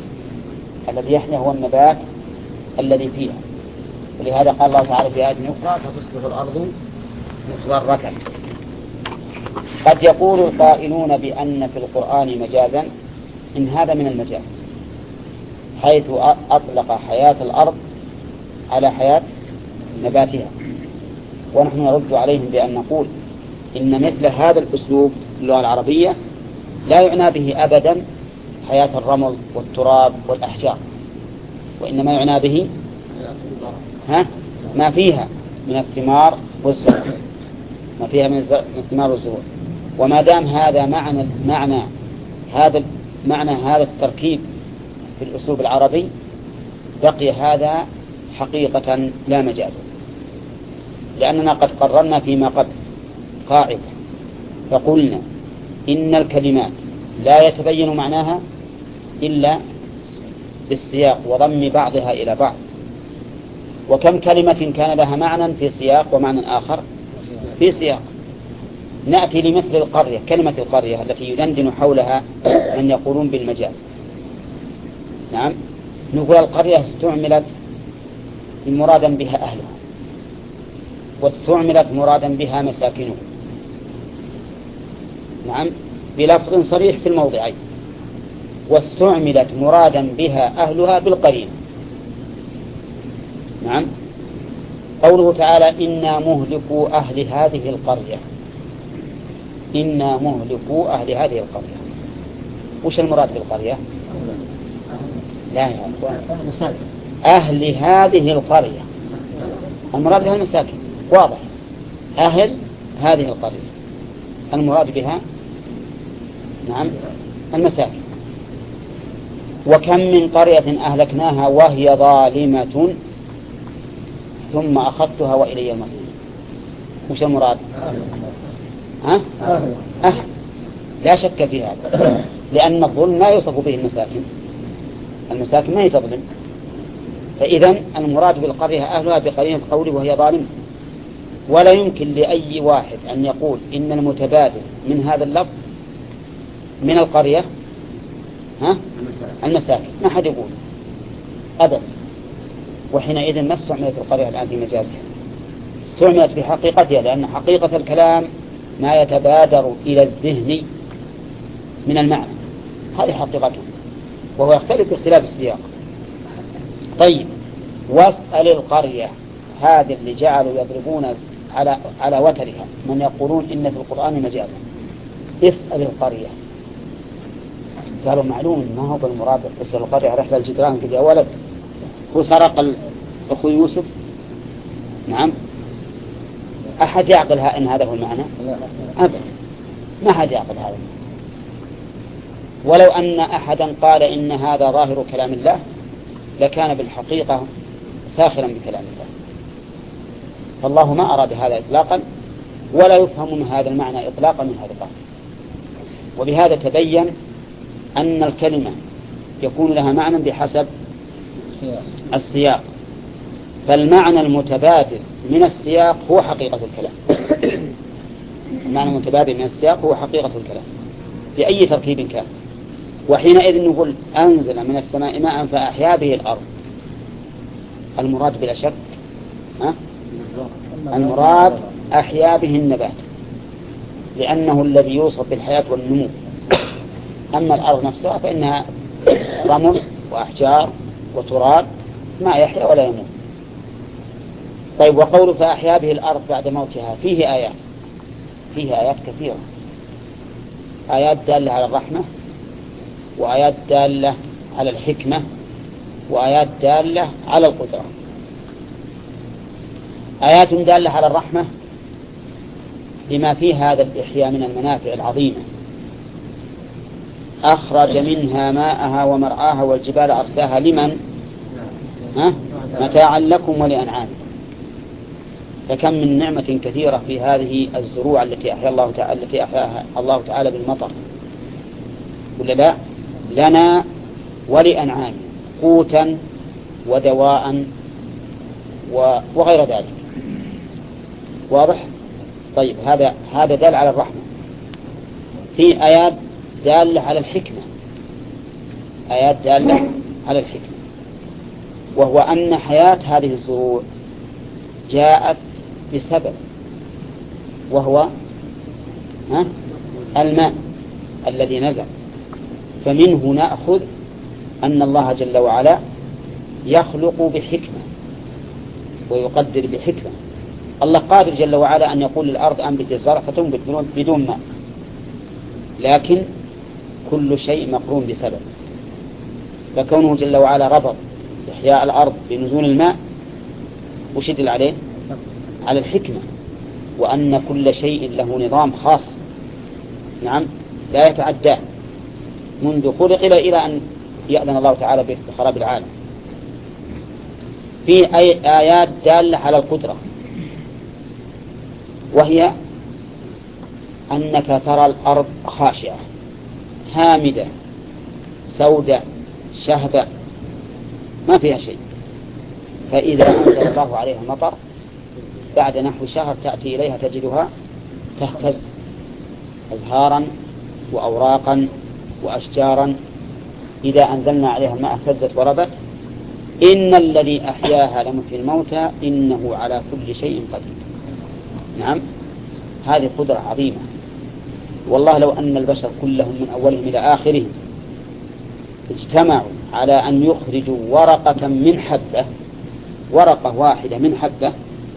الذي فيها. ولهذا قال الله تعالى في آية أخرى فتصبح الأرض مخضرة. قد يقول القائلون بأن في القرآن مجازا إن هذا من المجاز حيث أطلق حياة الأرض على حياة نباتها. ونحن نرد عليهم بأن نقول إن مثل هذا الأسلوب اللغة العربية لا يعنى به أبدا حياة الرمل والتراب والأحجار وإنما يعنى به ما فيها من الثمار والزروع وما دام هذا معنى هذا التركيب في الأسلوب العربي بقي هذا حقيقة لا مجازا. لأننا قد قررنا فيما قبل قاعدة فقلنا إن الكلمات لا يتبين معناها إلا بالسياق وضم بعضها إلى بعض. وكم كلمة كان لها معنى في سياق ومعنى آخر في سياق. نأتي لمثل القرية كلمة القرية التي يدندن حولها من يقولون بالمجاز. نعم نقول القرية استعملت مرادا بها أهلها واستعملت مرادا بها مساكنها. نعم بلفظ صريح في الموضعين. واستعملت مرادا بها أهلها بالقرينة. نعم قوله تعالى إنا مهلكوا أهل هذه القرية. إنا مهلكوا أهل هذه القرية. وش المراد بالقرية؟ لا يا أهل هذه القرية. المراد بها المساكن واضح. أهل هذه القرية المراد بها نعم المساكن. وكم من قرية أهلكناها وهي ظالمة ثم أخذتها وإلي المصير. وش المراد؟ أهل لا شك في هذا لأن الظلم لا يوصف به المساكن ما يتظلم. فإذا المراد بالقرية أهلها بقرينة قوله وهي ظالمة. ولا يمكن لأي واحد أن يقول إن المتبادل من هذا اللفظ من القرية المساكن ما حد يقول أبدا. وحينئذ ما استعملت القرية الآن في مجازها استعملت في حقيقتها لأن حقيقة الكلام ما يتبادر إلى الذهن من المعنى. هذه حقيقته وهو يختلف باختلاف السياق. طيب، واسأل القرية، هذه اللي جعلوا يضربون على وترها من يقولون إن في القرآن مجازا. اسأل القرية، قالوا معلوم ما هو بالمراد اسأل القرية رحلة الجدران قد يا ولد، هو سرق أخو يوسف؟ نعم. أحد يعقل إن هذا هو المعنى؟ أبدا، ما أحد يعقل هذا. ولو أن أحدا قال إن هذا ظاهر كلام الله لكان بالحقيقة ساخرا بكلام الله، فالله ما أراد هذا إطلاقا، ولا يفهم من هذا المعنى إطلاقا من هذا القول. وبهذا تبين أن الكلمة يكون لها معنى بحسب السياق، فالمعنى المتبادل من السياق هو حقيقة الكلام. المعنى المتبادل من السياق هو حقيقة الكلام بأي تركيب كان. وحينئذ نقول أنزل من السماء ماء فأحيا به الأرض، المراد بلا شك المراد أحيا به النبات، لأنه الذي يوصف بالحياة والنمو. أما الأرض نفسها فإنها رمل وأحجار وتراب ما يحيا ولا يموت. طيب، وقول فأحيا به الأرض بعد موتها فيه آيات كثيرة، آيات دالة على الرحمة، وآيات دالة على الحكمة، وآيات دالة على القدرة. آيات دالة على الرحمة لما فيه هذا الإحياء من المنافع العظيمة، أخرج منها ماءها ومرعاها والجبال أرساها لمن متاعا لكم ولأنعامكم. فكم من نعمة كثيرة في هذه الزروع التي أحياها الله تعالى بالمطر، ولا لا؟ لنا ولأنعامنا قوتا ودواء وغير ذلك. واضح؟ طيب، هذا دال على الرحمة. في آيات دالة على الحكمة، آيات دالة على الحكمة، وهو أن حياة هذه الزروع جاءت بسبب، وهو الماء الذي نزل. فمنه نأخذ أن الله جل وعلا يخلق بحكمة ويقدر بحكمة. الله قادر جل وعلا أن يقول للأرض أنبت الزرع فتنبت بدون ماء، لكن كل شيء مقرون بسبب. فكونه جل وعلا ربط إحياء الأرض بنزول الماء وشدل عليه على الحكمة، وأن كل شيء له نظام خاص نعم لا يتعدى منذ خلق إلى أن يأذن الله تعالى بخراب العالم. في آيات دالة على القدرة، وهي أنك ترى الأرض خاشعة هامدة سوداء شهبة ما فيها شيء، فإذا أنزل الله عليها المطر بعد نحو شهر تأتي إليها تجدها تهتز أزهارا وأوراقا وأشجارا. إذا أنزلنا عليها الماء اهتزت وربت. إن الذي أحياها لمحيي الموتى إنه على كل شيء قدير. نعم، هذه قدرة عظيمة. والله لو أن البشر كلهم من أولهم إلى آخرهم اجتمعوا على أن يخرجوا ورقة من حبة، ورقة واحدة من حبة،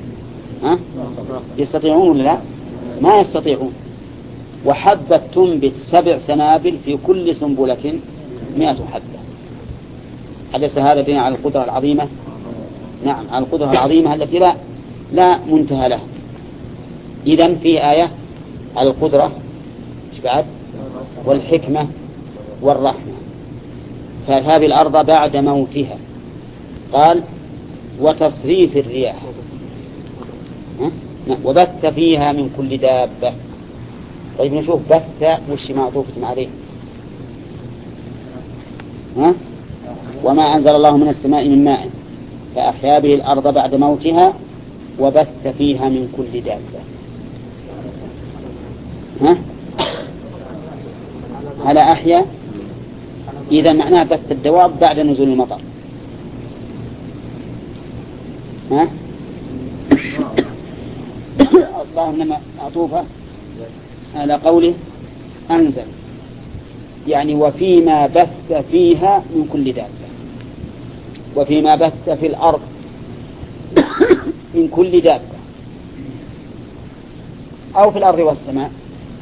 يستطيعون ولا لا؟ ما يستطيعون. وحبة تنبت 7 سنابل في كل سنبلة 100 حبة. أليس هذا دين على القدرة العظيمة؟ نعم، على القدرة العظيمة التي لا منتهى لها. إذن في آية على القدرة بعد والحكمة والرحمة. فهذه الأرض بعد موتها قال وتصريف الرياح وبث فيها من كل دابة. طيب نشوف بث وش معطوفة عليه. وما أنزل الله من السماء من ماء فأحيا به الأرض بعد موتها وبث فيها من كل دابة. على أحيا إذا معناه بث الدواب بعد نزول المطر. اللهم معطوفة على قوله أنزل، يعني وفيما بث فيها من كل دابة. وفيما بث في الأرض من كل دابة أو في الأرض والسماء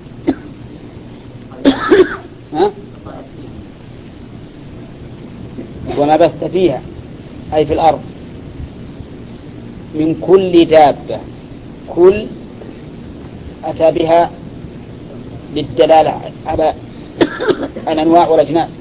وما بث فيها أي في الأرض من كل دابة. كل أتى بها للدلالة على الأنواع والأجناس.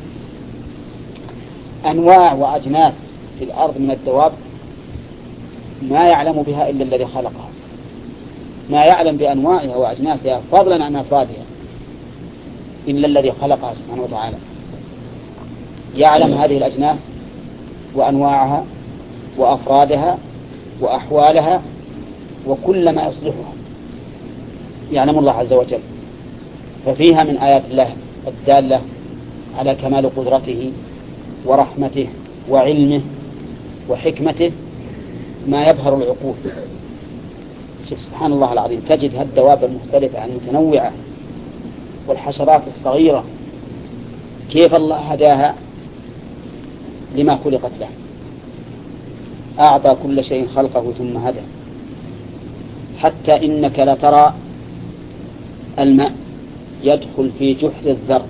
أنواع وأجناس في الأرض من الدواب ما يعلم بها إلا الذي خلقها، ما يعلم بأنواعها وأجناسها فضلا عن أفرادها إلا الذي خلقها سبحانه وتعالى. يعلم هذه الأجناس وأنواعها وأفرادها وأحوالها وكل ما يصلحها يعلم الله عز وجل. ففيها من آيات الله الدالة على كمال قدرته ورحمته وعلمه وحكمته ما يبهر العقول. سبحان الله العظيم، تجد الدواب المختلفة المتنوعة والحشرات الصغيرة كيف الله هداها لما خلقت له. أعطى كل شيء خلقه ثم هدى. حتى إنك لترى الماء يدخل في جحر الذر،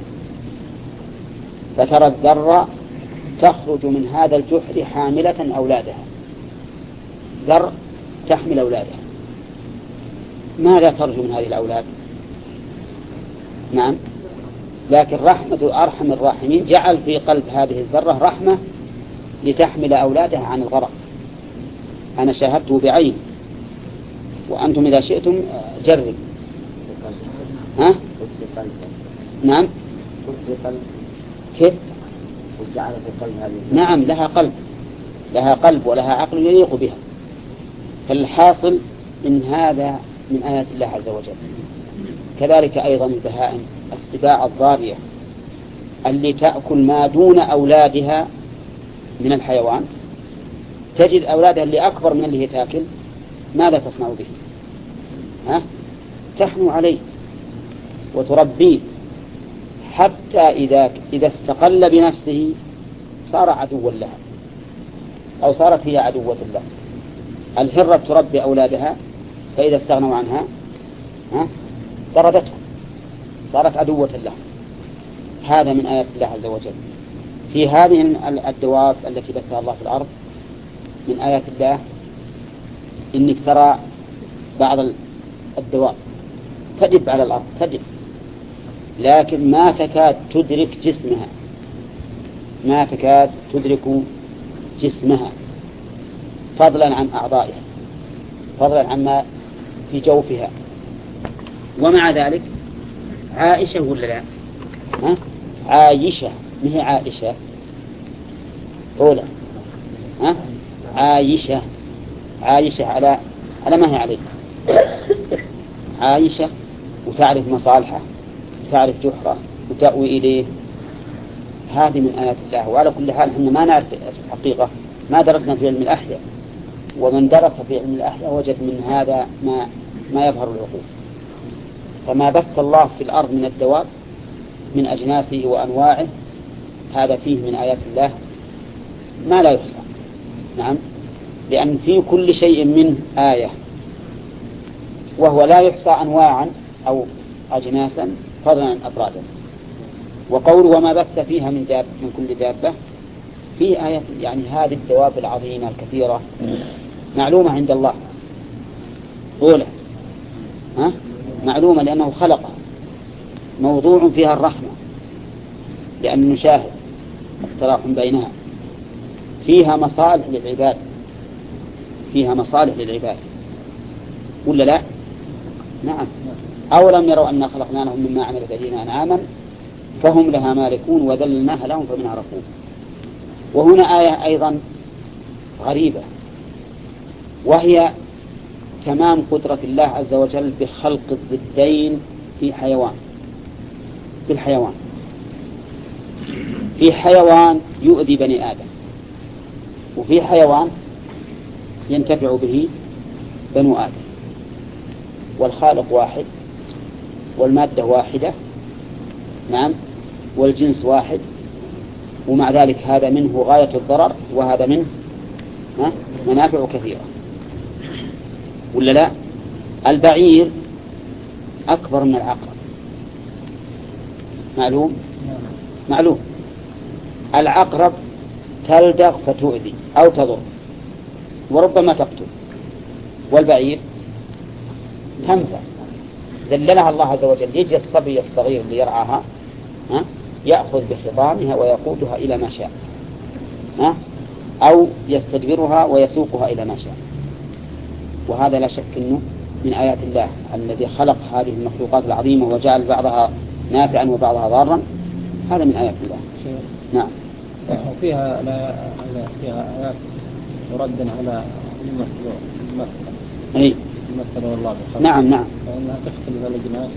فترى الذرة تخرج من هذا الجحر حاملة أولادها، ذر تحمل أولادها. ماذا ترجو من هذه الأولاد؟ نعم، لكن رحمة أرحم الراحمين جعل في قلب هذه الذرة رحمة لتحمل أولادها عن الغرق. أنا شاهدته بعين، وأنتم إذا شئتم جرب. ها؟ نعم. كيف؟ وجعل في قلب هذه. نعم، لها قلب ولها عقل يليق بها. فالحاصل إن هذا من آيات الله عز وجل. كذلك أيضا البهائم، السباع الضارية اللي تأكل ما دون أولادها من الحيوان، تجد أولادها اللي أكبر من اللي هي تأكل، ماذا تصنع به؟ تحنو عليه وتربيه حتى إذا استقل بنفسه صار عدوا لها أو صارت هي عدوة له. الهرة تربي أولادها فإذا استغنوا عنها طردتهم، صارت عدوة له. هذا من آيات الله عز وجل. في هذه الدواب التي بثها الله في الأرض من آيات الله إنك ترى بعض الدواب تدب على الأرض، تدب، لكن ما تكاد تدرك جسمها، ما تكاد تدرك جسمها فضلا عن أعضائها، فضلا عما في جوفها. ومع ذلك عائشة ولا لا؟ عايشة، ما هي عائشة أولى. عايشة على ما هي عليه، عايشة وتعرف مصالحه وتعرف جحره وتأوي إليه. هذه من آيات الله. وعلى كل حال احنا ما نعرف الحقيقة، ما درسنا في علم الأحياء، ومن درس في علم الأحياء وجد من هذا ما يظهر العقول. فما بث الله في الأرض من الدواب من أجناسه وأنواعه هذا فيه من آيات الله ما لا يحصى. نعم، لأن في كل شيء منه آية، وهو لا يحصى أنواعا أو أجناسا فضلا عن أفرادا. وقول وما بث فيها من كل دابة فيه آية، يعني هذه الدواب العظيمة الكثيرة معلومة عند الله أولى، معلومة لأنه خلقها، موضوع فيها الرحمة لأن نشاهد التراحم بينها، فيها مصالح للعباد، فيها مصالح للعباد ولا لا؟ نعم. أولم يروا أن خلقنا لهم مما عملت أيدينا أنعاما فهم لها مالكون وذللناها لهم فمنها ركوب. وهنا آية أيضا غريبة، وهي تمام قدرة الله عز وجل بخلق الضدين في حيوان، بالحيوان. في حيوان يؤذي بني آدم، وفي حيوان ينتفع به بنو آدم، والخالق واحد والمادة واحدة، نعم، والجنس واحد ومع ذلك هذا منه غاية الضرر وهذا منه منافع كثيرة، ولا لا؟ البعير أكبر من العقرب، معلوم. العقرب تلدغ فتؤذي أو تضر وربما تقتل، والبعير تنفع. ذللها الله عز وجل، يجي الصبي الصغير اللي يرعاها يأخذ بخطامها ويقودها إلى ما شاء، أو يستدبرها ويسوقها إلى ما شاء. وهذا لا شك أنه من آيات الله الذي خلق هذه المخلوقات العظيمة وجعل بعضها نافعا وبعضها ضارا، هذا من آيات الله. نعم. وفيها فيها آيات مردا على الممثل والله بخلق. نعم. فإنها تختلف الأجناس.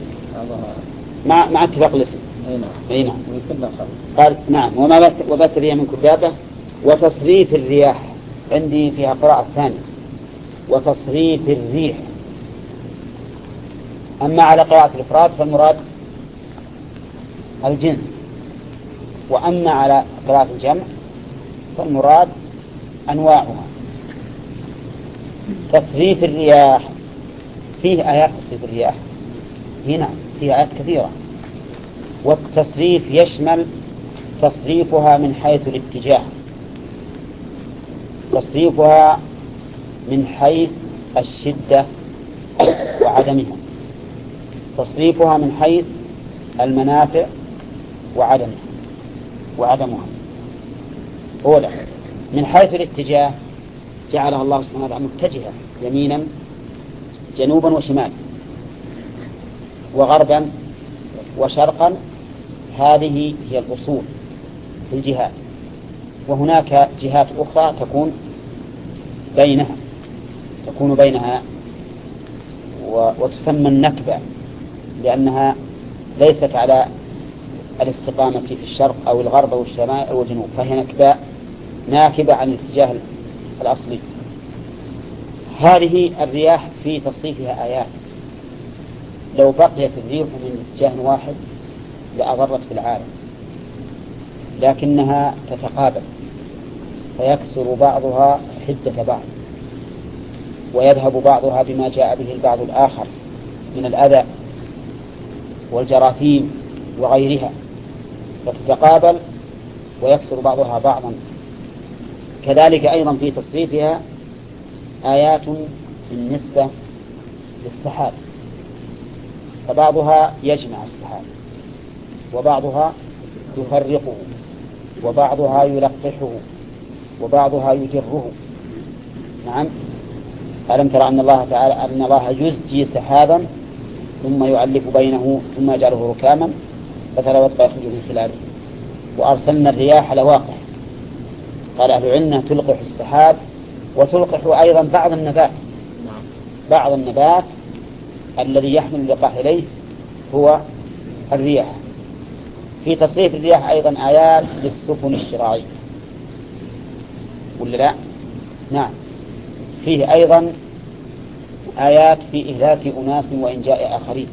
مع اتفاق الاسم. نعم. قال نعم. وبث فيها من كل دابة وتصريف الرياح. عندي فيها قراءة ثانية وتصريف الريح. أما على قراءة الإفراد فالمراد الجنس، وأما على قراءة الجمع فالمراد أنواعها. تصريف الرياح فيه آيات تصريف الرياح هنا، فيه آيات كثيرة. والتصريف يشمل تصريفها من حيث الاتجاه، تصريفها من حيث الشدة وعدمها، تصريفها من حيث المنافع وعدمها. أولا من حيث الاتجاه جعلها الله سبحانه وتعالى متجهة يمينا جنوبا وشمالا وغربا وشرقا، هذه هي الأصول في الجهات. وهناك جهات أخرى تكون بينها وتسمى النكبة، لأنها ليست على الاستقامة في الشرق أو الغرب أو الشمال أو الجنوب، فهي ناكبة عن الاتجاه الأصلي. هذه الرياح في تصريفها آيات. لو بقيت الريح من اتجاه واحد لأضرت بالعالم، لكنها تتقابل فيكسر بعضها حدة بعض، ويذهب بعضها بما جاء به البعض الآخر من الأذى والجراثيم وغيرها، فتتقابل ويكسر بعضها بعضا. كذلك أيضا في تصريفها آيات بالنسبة للسحاب، فبعضها يجمع السحاب وبعضها يفرقه وبعضها يلقحه وبعضها يجره. نعم. ألم ترى أن الله يزجي سحابا ثم يؤلف بينه ثم يجعله ركاما فترى ودقا يخرج من خلاله. وأرسلنا الرياح لواقح، قال أهل العلم تلقح السحاب وتلقح أيضا بعض النبات الذي يحمل اللقاح إليه هو الرياح. في تصريف الرياح أيضا آيات للسفن الشراعية، ولا لا؟ نعم. فيه أيضا آيات في إهلاك أناس وإنجاء آخرين،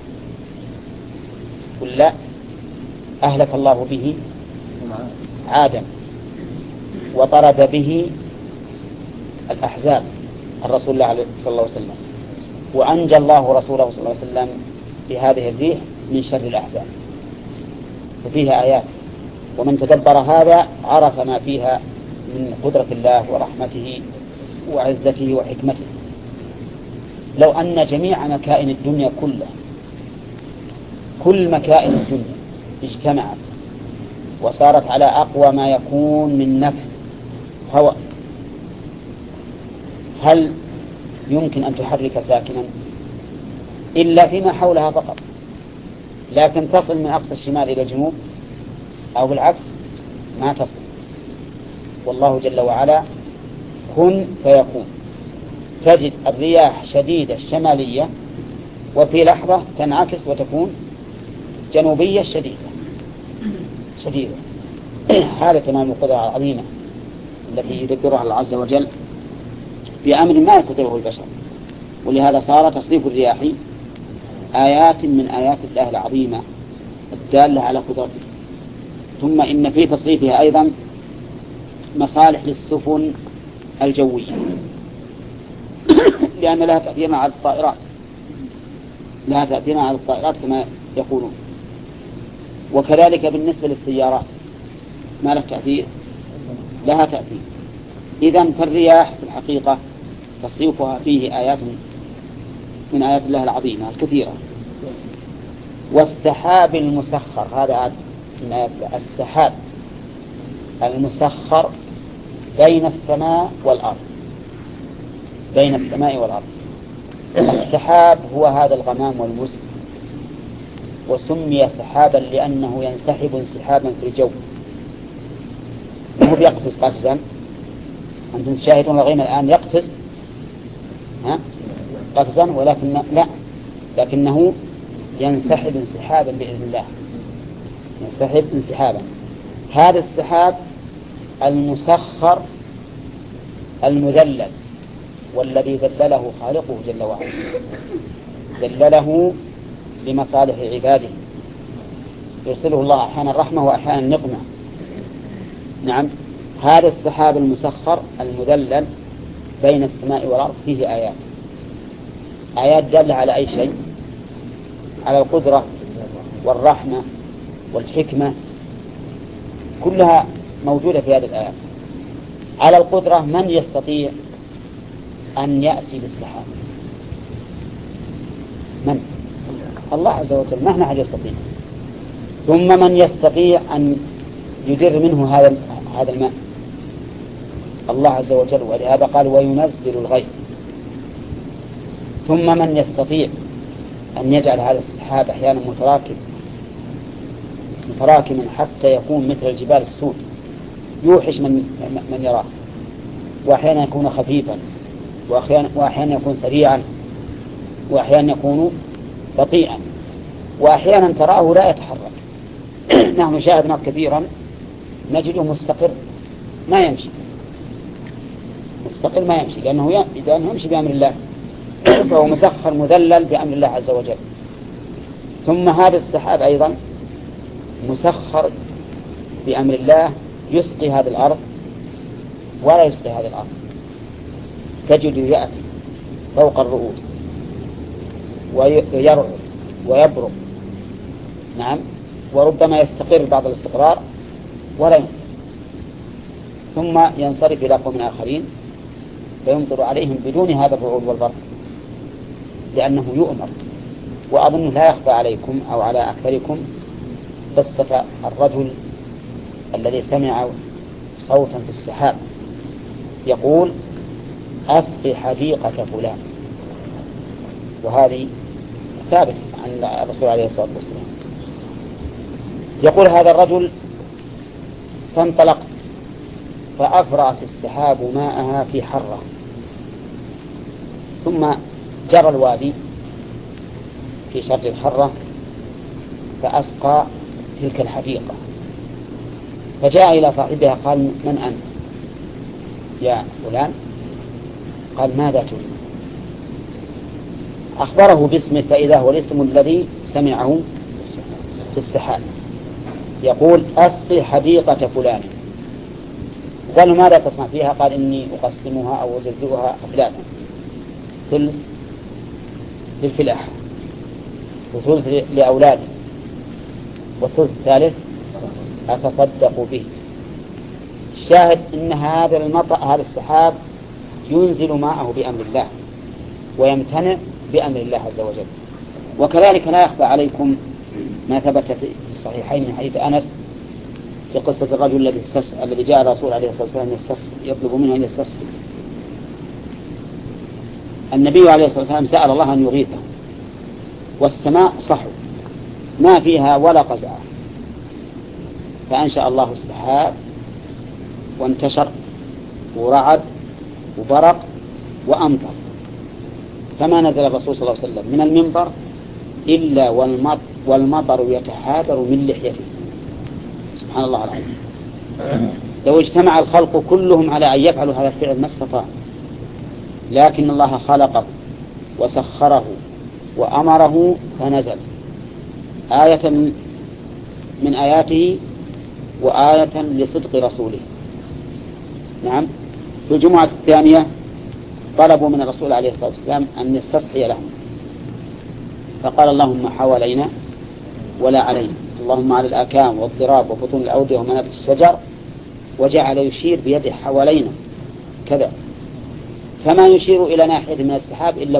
ولا أهلك الله به عادا وطرد به الأحزاب الرسول الله صلى الله عليه وسلم، وأنجى الله رسوله صلى الله عليه وسلم بهذه الريح من شر الأحزاب. ففيها آيات، ومن تدبر هذا عرف ما فيها من قدرة الله ورحمته وعزته وحكمته. لو أن جميع مكائن الدنيا كل مكائن الدنيا اجتمعت وصارت على أقوى ما يكون من نفس هواء، هل يمكن أن تحرك ساكنا إلا فيما حولها فقط؟ لكن تصل من أقصى الشمال إلى الجنوب أو بالعكس ما تصل. والله جل وعلا كن فيكون. تجد الرياح شديدة الشمالية وفي لحظة تنعكس وتكون جنوبية شديدة. هذا تمام القدرة العظيمة التي يدبرها الله عز وجل بأمر ما يستطيعه البشر. ولهذا صار تصريف الرياح آيات من آيات الله العظيمة الدالة على قدرته. ثم إن في تصريفها أيضا مصالح للسفن الجوية لأن لها تأثير على الطائرات، لها تأثير على الطائرات كما يقولون. وكذلك بالنسبة للسيارات ما لها تأثير، لها تأثير. إذن فالرياح في الحقيقة تصريفها فيه آيات من آيات الله العظيمة الكثيرة. والسحاب المسخر، هذا من آيات السحاب المسخر بين السماء والأرض، بين السماء والأرض. السحاب هو هذا الغمام والمسك، وسمي سحابا لأنه ينسحب انسحابا في الجو، وهو بيقفز قفزا. أنتم تشاهدون الغيم الآن يقفز قفزا، ولكن لا، لكنه ينسحب انسحابا بإذن الله، ينسحب انسحابا. هذا السحاب المسخر المذلل، والذي ذلله خالقه جل وعلا، ذلله لمصالح عباده، يرسله الله أحيانا رحمة وأحيانا نقمة. نعم، هذا السحاب المسخر المذلل بين السماء والأرض فيه آيات، آيات دالة على أي شيء؟ على القدرة والرحمة والحكمة، كلها موجودة في هذه الآيات. على القدرة، من يستطيع أن يأتي بالسحاب؟ من؟ الله عز وجل، ما احنا يستطيع. ثم من يستطيع أن يدر منه هذا الماء؟ الله عز وجل، ولهذا قال وينزل الغيث. ثم من يستطيع أن يجعل هذا السحاب أحيانا متراكما حتى يكون مثل الجبال السود يوحش من يراه، وأحيانا يكون خفيفا، وأحيانا يكون سريعا، وأحيانا يكون بطيئا، وأحيانا تراه لا يتحرك. نحن شاهدنا كثيرا نجده مستقر ما يمشي، مستقل ما يمشي، لأنه يمشي بأمر الله، فهو مسخر مذلل بأمر الله عز وجل. ثم هذا السحاب أيضا مسخر بأمر الله، يسقي هذه الأرض ولا يسقي هذه الأرض، تجد يأتي فوق الرؤوس ويرعد ويبرق، نعم، وربما يستقر بعض الاستقرار ولا يمطر، ثم ينصرف إلى قوم آخرين فيمطر عليهم بدون هذا الرعود والبرق، لأنه يؤمر. وأظن لا يخفى عليكم أو على أكثركم قصة الرجل الذي سمع صوتا في السحاب يقول أسقي حديقة فلان، وهذه ثابت عن الرسول عليه الصلاة والسلام. يقول هذا الرجل فانطلقت فأفرغت السحاب ماءها في حرة، ثم جرى الوادي في شرج الحرة فأسقى تلك الحديقة، فجاء إلى صاحبها قال من أنت يا فلان؟ قال ماذا تريد؟ أخبره باسمه، فإذا هو الاسم الذي سمعه في السحاب، يقول أسقي حديقة فلان. قالوا ماذا تصنع فيها؟ قال إني أقسمها أو أجزئها أثلاثا، ثلث للفلاحة، وثلث لأولادي، والثلث الثالث أتصدق به. الشاهد إن هذا السحاب ينزل ماءه بأمر الله ويمتنع بأمر الله عز وجل. وكذلك لا يخفى عليكم ما ثبت في الصحيحين من حديث أنس في قصة الرجل الذي جاء الرسول عليه الصلاة والسلام يطلب منه أن يستسقي. النبي عليه الصلاة والسلام سأل الله أن يغيثه، والسماء صحو ما فيها ولا قزعة، فأنشأ الله السحاب وانتشر ورعد وبرق وأمطر، فما نزل الرسول صلى الله عليه وسلم من المنبر إلا والمطر يتحادر من لحيته. سبحان الله العظيم. لو اجتمع الخلق كلهم على أن يفعلوا هذا الفعل ما استطاع، لكن الله خلقه وسخره وأمره فنزل. آية من آياته وآية لصدق رسوله. نعم. في الجمعة الثانية طلبوا من الرسول عليه الصلاة والسلام أن يستصحي لهم، فقال اللهم حوالينا ولا علينا، اللهم على الآكام والضراب وبطون الأودية ومنابت الشجر، وجعل يشير بيده حوالينا كذا، فما يشير إلى ناحية من السحاب إلا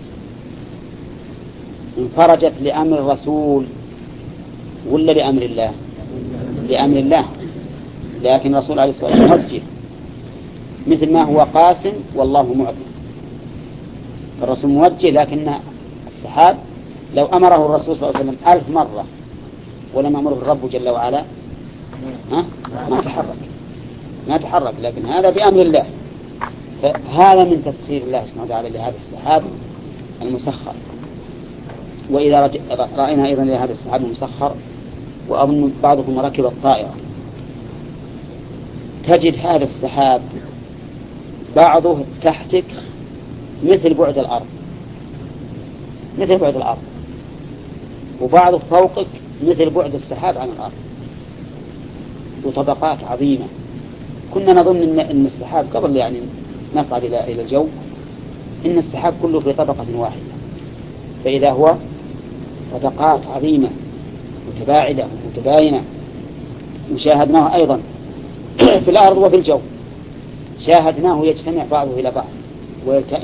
انفرجت لأمر الرسول ولا لأمر الله؟ لأمر الله، لكن الرسول عليه الصلاة والسلام موجه مثل ما هو قاسم والله معطي. الرسول موجه، لكن السحاب لو أمره الرسول صلى الله عليه وسلم 1000 مرة ولم أمره الرب جل وعلا ما تحرك، لكن هذا بأمر الله. فهذا من تسخير الله سبحانه وتعالى لهذا السحاب المسخر. وإذا رأينا أيضا لهذا السحاب المسخر، وأظن بعضكم ركب الطائرة، تجد هذا السحاب بعضه تحتك مثل بعد الأرض، وبعضه فوقك مثل بعد السحاب عن الأرض، وطبقات عظيمة. كنا نظن أن السحاب قبل يعني نصعد إلى الجو إن السحاب كله في طبقة واحدة، فإذا هو طبقات عظيمة متباعدة ومتباينة. وشاهدناه أيضا في الأرض وفي الجو، شاهدناه يجتمع بعضه إلى بعض ويلتئم.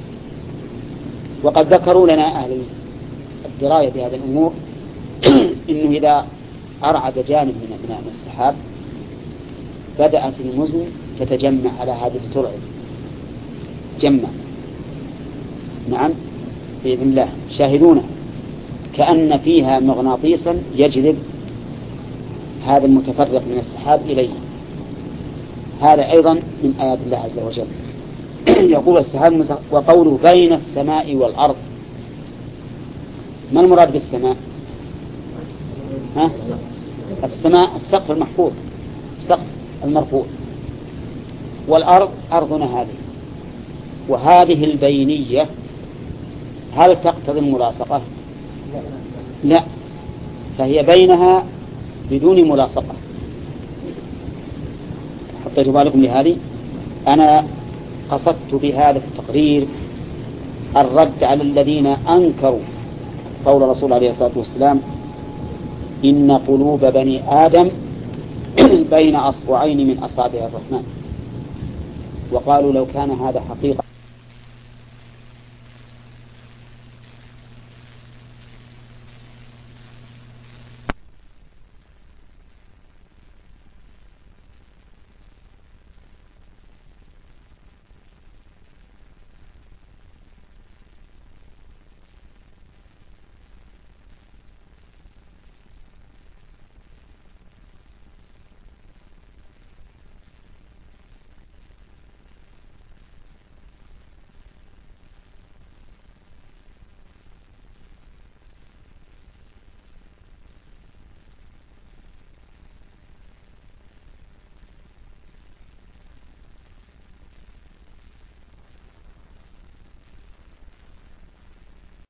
وقد ذكروا لنا أهل الدراية بهذه الأمور إنه إذا أرعد جانب من السحاب بدأت المزن تتجمع على هذه الترعة، تجمع. نعم بإذن الله شاهدونه كأن فيها مغناطيسا يجذب هذا المتفرق من السحاب إليه. هذا أيضا من آيات الله عز وجل. يقول السحاب وقوله بين السماء والأرض. ما المراد بالسماء؟ السماء السقف المحفوظ، السقف المرفوع، والأرض أرضنا هذه. وهذه البينية هل تقتضي الملاصقة؟ لا، فهي بينها بدون ملاصقة. حطيت بالكم لهذه. أنا قصدت بهذا التقرير الرد على الذين أنكروا قول الرسول عليه الصلاة والسلام إن قلوب بني آدم بين أصبعين من أصابع الرحمن، وقالوا لو كان هذا حقيقة